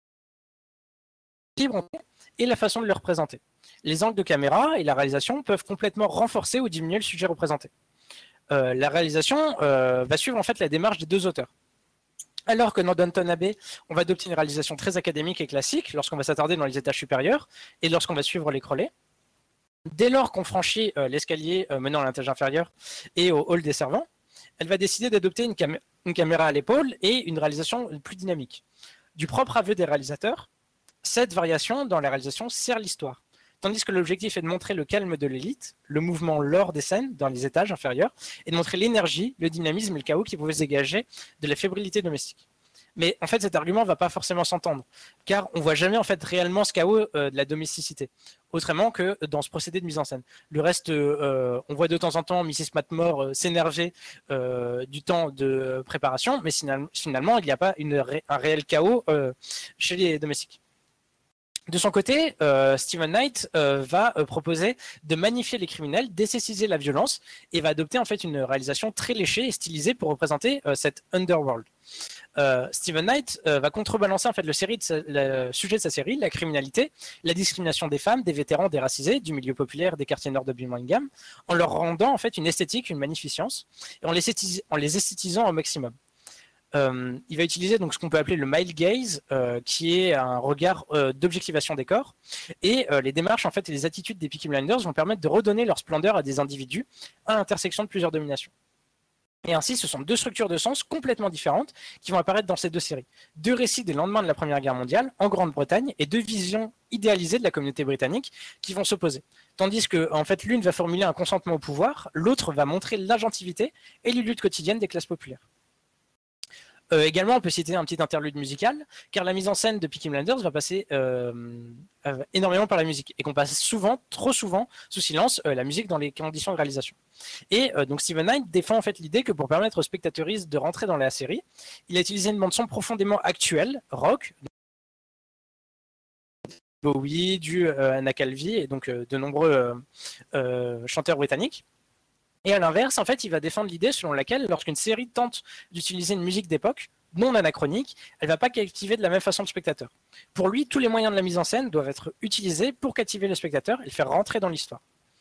et la façon de les représenter. Les angles de caméra et la réalisation peuvent complètement renforcer ou diminuer le sujet représenté. Euh, la réalisation euh, va suivre en fait la démarche des deux auteurs. Alors que dans Downton Abbey, on va adopter une réalisation très académique et classique lorsqu'on va s'attarder dans les étages supérieurs et lorsqu'on va suivre les Crowley. Dès lors qu'on franchit euh, l'escalier euh, menant à l'étage inférieur et au hall des servants, elle va décider d'adopter une, cam une caméra à l'épaule et une réalisation plus dynamique. Du propre aveu des réalisateurs, cette variation dans la réalisation sert l'histoire. Tandis que l'objectif est de montrer le calme de l'élite, le mouvement lors des scènes dans les étages inférieurs, et de montrer l'énergie, le dynamisme et le chaos qui pouvaient se dégager de la fébrilité domestique. Mais en fait, cet argument ne va pas forcément s'entendre, car on ne voit jamais en fait réellement ce chaos euh, de la domesticité, autrement que dans ce procédé de mise en scène. Le reste, euh, on voit de temps en temps missus Matmore euh, s'énerver euh, du temps de préparation, mais finalement, il n'y a pas une ré un réel chaos euh, chez les domestiques. De son côté, euh, Steven Knight euh, va euh, proposer de magnifier les criminels, d'esthétiser la violence et va adopter en fait une réalisation très léchée et stylisée pour représenter euh, cette underworld. Euh, Steven Knight euh, va contrebalancer en fait le, série de sa, le sujet de sa série, la criminalité, la discrimination des femmes, des vétérans, des racisés, du milieu populaire, des quartiers nord de Birmingham, en leur rendant en fait une esthétique, une magnificence, et en les, esthétis- en les esthétisant au maximum. Euh, il va utiliser donc ce qu'on peut appeler le male gaze, euh, qui est un regard euh, d'objectivation des corps, et euh, les démarches en fait et les attitudes des Peaky Blinders vont permettre de redonner leur splendeur à des individus à l'intersection de plusieurs dominations. Et ainsi, ce sont deux structures de sens complètement différentes qui vont apparaître dans ces deux séries. Deux récits des lendemains de la Première Guerre mondiale en Grande-Bretagne et deux visions idéalisées de la communauté britannique qui vont s'opposer. Tandis que, en fait, l'une va formuler un consentement au pouvoir, l'autre va montrer l'agentivité et les luttes quotidiennes des classes populaires. Euh, également, on peut citer un petit interlude musical, car la mise en scène de Peaky Blinders va passer euh, euh, énormément par la musique, et qu'on passe souvent, trop souvent, sous silence, euh, la musique dans les conditions de réalisation. Et euh, donc Steven Knight défend en fait l'idée que pour permettre aux spectateuristes de rentrer dans la série, il a utilisé une bande-son profondément actuelle, rock, Bowie, du euh, Anna Calvi, et donc euh, de nombreux euh, euh, chanteurs britanniques. Et à l'inverse, en fait, il va défendre l'idée selon laquelle, lorsqu'une série tente d'utiliser une musique d'époque, non anachronique, elle ne va pas captiver de la même façon le spectateur. Pour lui, tous les moyens de la mise en scène doivent être utilisés pour captiver le spectateur et le faire rentrer dans l'histoire.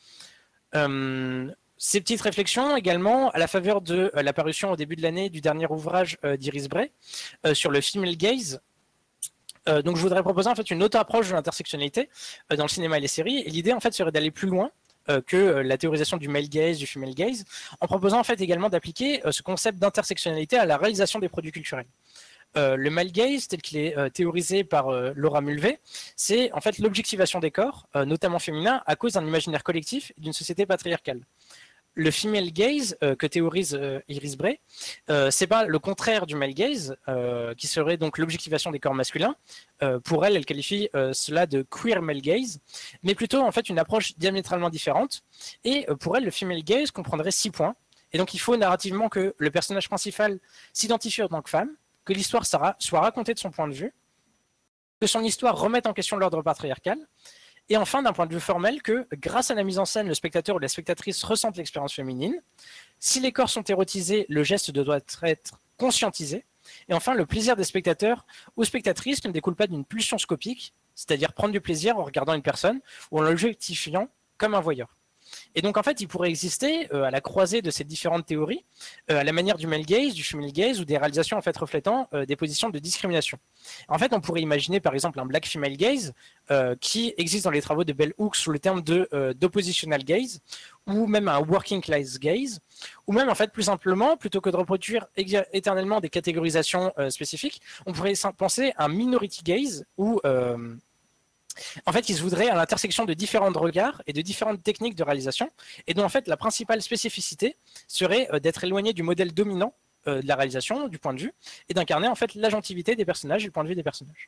Euh, ces petites réflexions également, à la faveur de euh, l'apparition au début de l'année du dernier ouvrage euh, d'Iris Bray euh, sur le female gaze. Euh, donc je voudrais proposer en fait une autre approche de l'intersectionnalité euh, dans le cinéma et les séries. Et l'idée en fait serait d'aller plus loin Euh, que euh, la théorisation du male gaze, du female gaze, en proposant en fait également d'appliquer euh, ce concept d'intersectionnalité à la réalisation des produits culturels. Euh, le male gaze, tel qu'il est euh, théorisé par euh, Laura Mulvey, c'est en fait l'objectivation des corps, euh, notamment féminins, à cause d'un imaginaire collectif et d'une société patriarcale. Le female gaze euh, que théorise euh, Iris Bray, euh, c'est pas le contraire du male gaze, euh, qui serait donc l'objectivation des corps masculins. Euh, pour elle, elle qualifie euh, cela de queer male gaze, mais plutôt en fait une approche diamétralement différente. Et euh, pour elle, le female gaze comprendrait six points. Et donc il faut narrativement que le personnage principal s'identifie en tant que femme, que l'histoire soit racontée de son point de vue, que son histoire remette en question l'ordre patriarcal. Et enfin, d'un point de vue formel, que grâce à la mise en scène, le spectateur ou la spectatrice ressentent l'expérience féminine. Si les corps sont érotisés, le geste doit être conscientisé. Et enfin, le plaisir des spectateurs ou spectatrices ne découle pas d'une pulsion scopique, c'est-à-dire prendre du plaisir en regardant une personne ou en l'objectifiant comme un voyeur. Et donc en fait, il pourrait exister euh, à la croisée de ces différentes théories, euh, à la manière du male gaze, du female gaze ou des réalisations en fait reflétant euh, des positions de discrimination. En fait, on pourrait imaginer par exemple un black female gaze euh, qui existe dans les travaux de Bell Hooks sous le terme de euh, d'oppositional gaze, ou même un working class gaze, ou même en fait plus simplement, plutôt que de reproduire éternellement des catégorisations euh, spécifiques, on pourrait penser à un minority gaze ou euh, en fait, il se voudrait à l'intersection de différents regards et de différentes techniques de réalisation, et dont en fait la principale spécificité serait euh, d'être éloigné du modèle dominant euh, de la réalisation, du point de vue, et d'incarner en fait l'agentivité des personnages et le point de vue des personnages.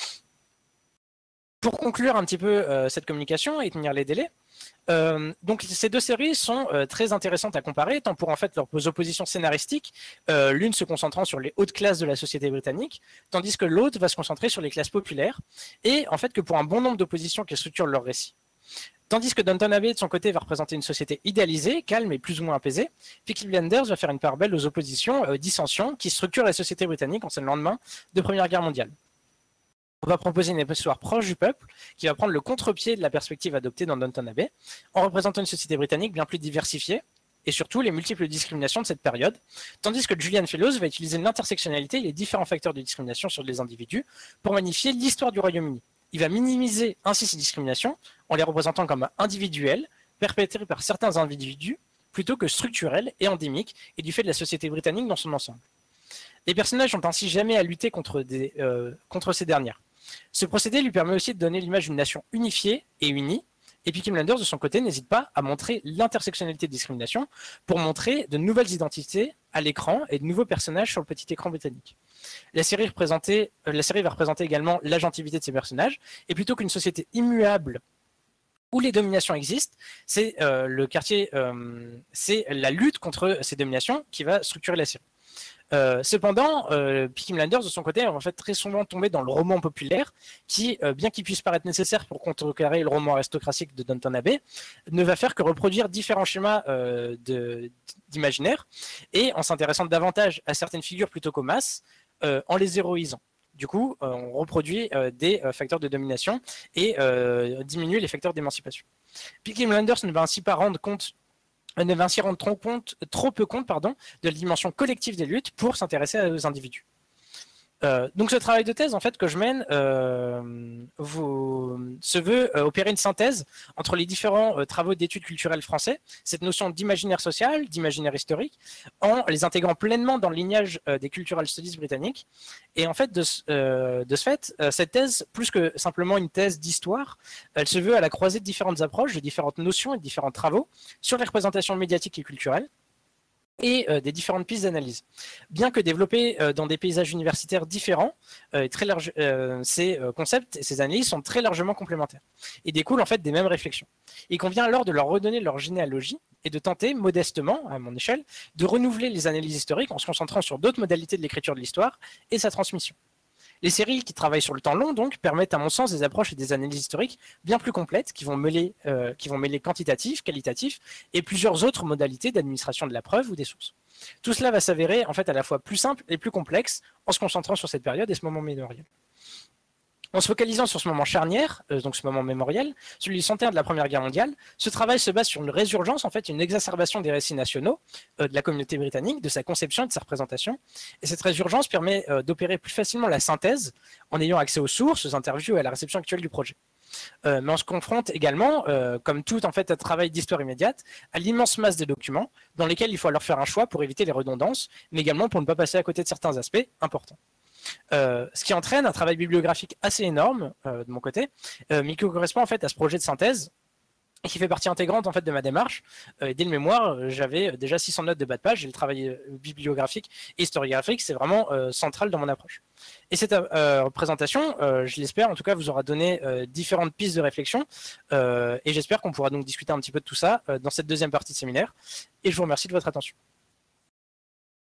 Pour conclure un petit peu euh, cette communication et tenir les délais, euh, donc ces deux séries sont euh, très intéressantes à comparer, tant pour en fait leurs oppositions scénaristiques, euh, l'une se concentrant sur les hautes classes de la société britannique, tandis que l'autre va se concentrer sur les classes populaires, et en fait que pour un bon nombre d'oppositions qui structurent leur récit. Tandis que Downton Abbey, de son côté, va représenter une société idéalisée, calme et plus ou moins apaisée, Peaky Blinders va faire une part belle aux oppositions, euh, dissensions, qui structurent la société britannique en ce lendemain de Première Guerre mondiale. On va proposer une histoire proche du peuple, qui va prendre le contre-pied de la perspective adoptée dans Downton Abbey, en représentant une société britannique bien plus diversifiée, et surtout les multiples discriminations de cette période, tandis que Julian Fellowes va utiliser l'intersectionnalité et les différents facteurs de discrimination sur les individus pour magnifier l'histoire du Royaume-Uni. Il va minimiser ainsi ces discriminations en les représentant comme individuelles, perpétrées par certains individus, plutôt que structurelles et endémiques, et du fait de la société britannique dans son ensemble. Les personnages n'ont ainsi jamais à lutter contre, des, euh, contre ces dernières. Ce procédé lui permet aussi de donner l'image d'une nation unifiée et unie, et Peaky Blinders, de son côté, n'hésite pas à montrer l'intersectionnalité de discrimination pour montrer de nouvelles identités à l'écran et de nouveaux personnages sur le petit écran britannique. La série, euh, la série va représenter également l'agentivité de ces personnages, et plutôt qu'une société immuable où les dominations existent, c'est euh, le quartier, euh, c'est la lutte contre ces dominations qui va structurer la série. Euh, cependant, euh, Peaky Blinders, de son côté, est en fait très souvent tombé dans le roman populaire, qui, euh, bien qu'il puisse paraître nécessaire pour contrecarrer le roman aristocratique de Downton Abbey, ne va faire que reproduire différents schémas euh, de, d'imaginaire, et en s'intéressant davantage à certaines figures plutôt qu'aux masses, euh, en les héroïsant. Du coup, euh, on reproduit euh, des euh, facteurs de domination et euh, diminue les facteurs d'émancipation. Peaky Blinders ne va ainsi pas rendre compte ne va ainsi rendre trop, compte, trop peu compte pardon, de la dimension collective des luttes pour s'intéresser aux individus. Euh, donc ce travail de thèse en fait que je mène euh, vous, se veut euh, opérer une synthèse entre les différents euh, travaux d'études culturelles français, cette notion d'imaginaire social, d'imaginaire historique, en les intégrant pleinement dans le lignage euh, des cultural studies britanniques. Et en fait de, euh, de ce fait, euh, cette thèse, plus que simplement une thèse d'histoire, elle se veut à la croisée de différentes approches, de différentes notions et de différents travaux sur les représentations médiatiques et culturelles, et euh, des différentes pistes d'analyse. Bien que développés euh, dans des paysages universitaires différents, euh, et très large, euh, ces euh, concepts et ces analyses sont très largement complémentaires et découlent en fait des mêmes réflexions. Il convient alors de leur redonner leur généalogie et de tenter modestement, à mon échelle, de renouveler les analyses historiques en se concentrant sur d'autres modalités de l'écriture de l'histoire et sa transmission. Les séries qui travaillent sur le temps long donc permettent à mon sens des approches et des analyses historiques bien plus complètes qui vont mêler, euh, qui vont mêler quantitatif, qualitatif et plusieurs autres modalités d'administration de la preuve ou des sources. Tout cela va s'avérer en fait à la fois plus simple et plus complexe en se concentrant sur cette période et ce moment mémoriel. En se focalisant sur ce moment charnière, euh, donc ce moment mémoriel, celui du centenaire de la Première Guerre mondiale, ce travail se base sur une résurgence, en fait, une exacerbation des récits nationaux euh, de la communauté britannique, de sa conception et de sa représentation. Et cette résurgence permet euh, d'opérer plus facilement la synthèse en ayant accès aux sources, aux interviews et à la réception actuelle du projet. Euh, mais on se confronte également, euh, comme tout en fait un travail d'histoire immédiate, à l'immense masse de documents dans lesquels il faut alors faire un choix pour éviter les redondances, mais également pour ne pas passer à côté de certains aspects importants. Euh, ce qui entraîne un travail bibliographique assez énorme euh, de mon côté, euh, mais qui correspond en fait à ce projet de synthèse et qui fait partie intégrante en fait de ma démarche. Euh, dès le mémoire, j'avais déjà six cents notes de bas de page et le travail euh, bibliographique et historiographique, c'est vraiment euh, central dans mon approche. Et cette euh, présentation, euh, je l'espère en tout cas, vous aura donné euh, différentes pistes de réflexion euh, et j'espère qu'on pourra donc discuter un petit peu de tout ça euh, dans cette deuxième partie de séminaire. Et je vous remercie de votre attention.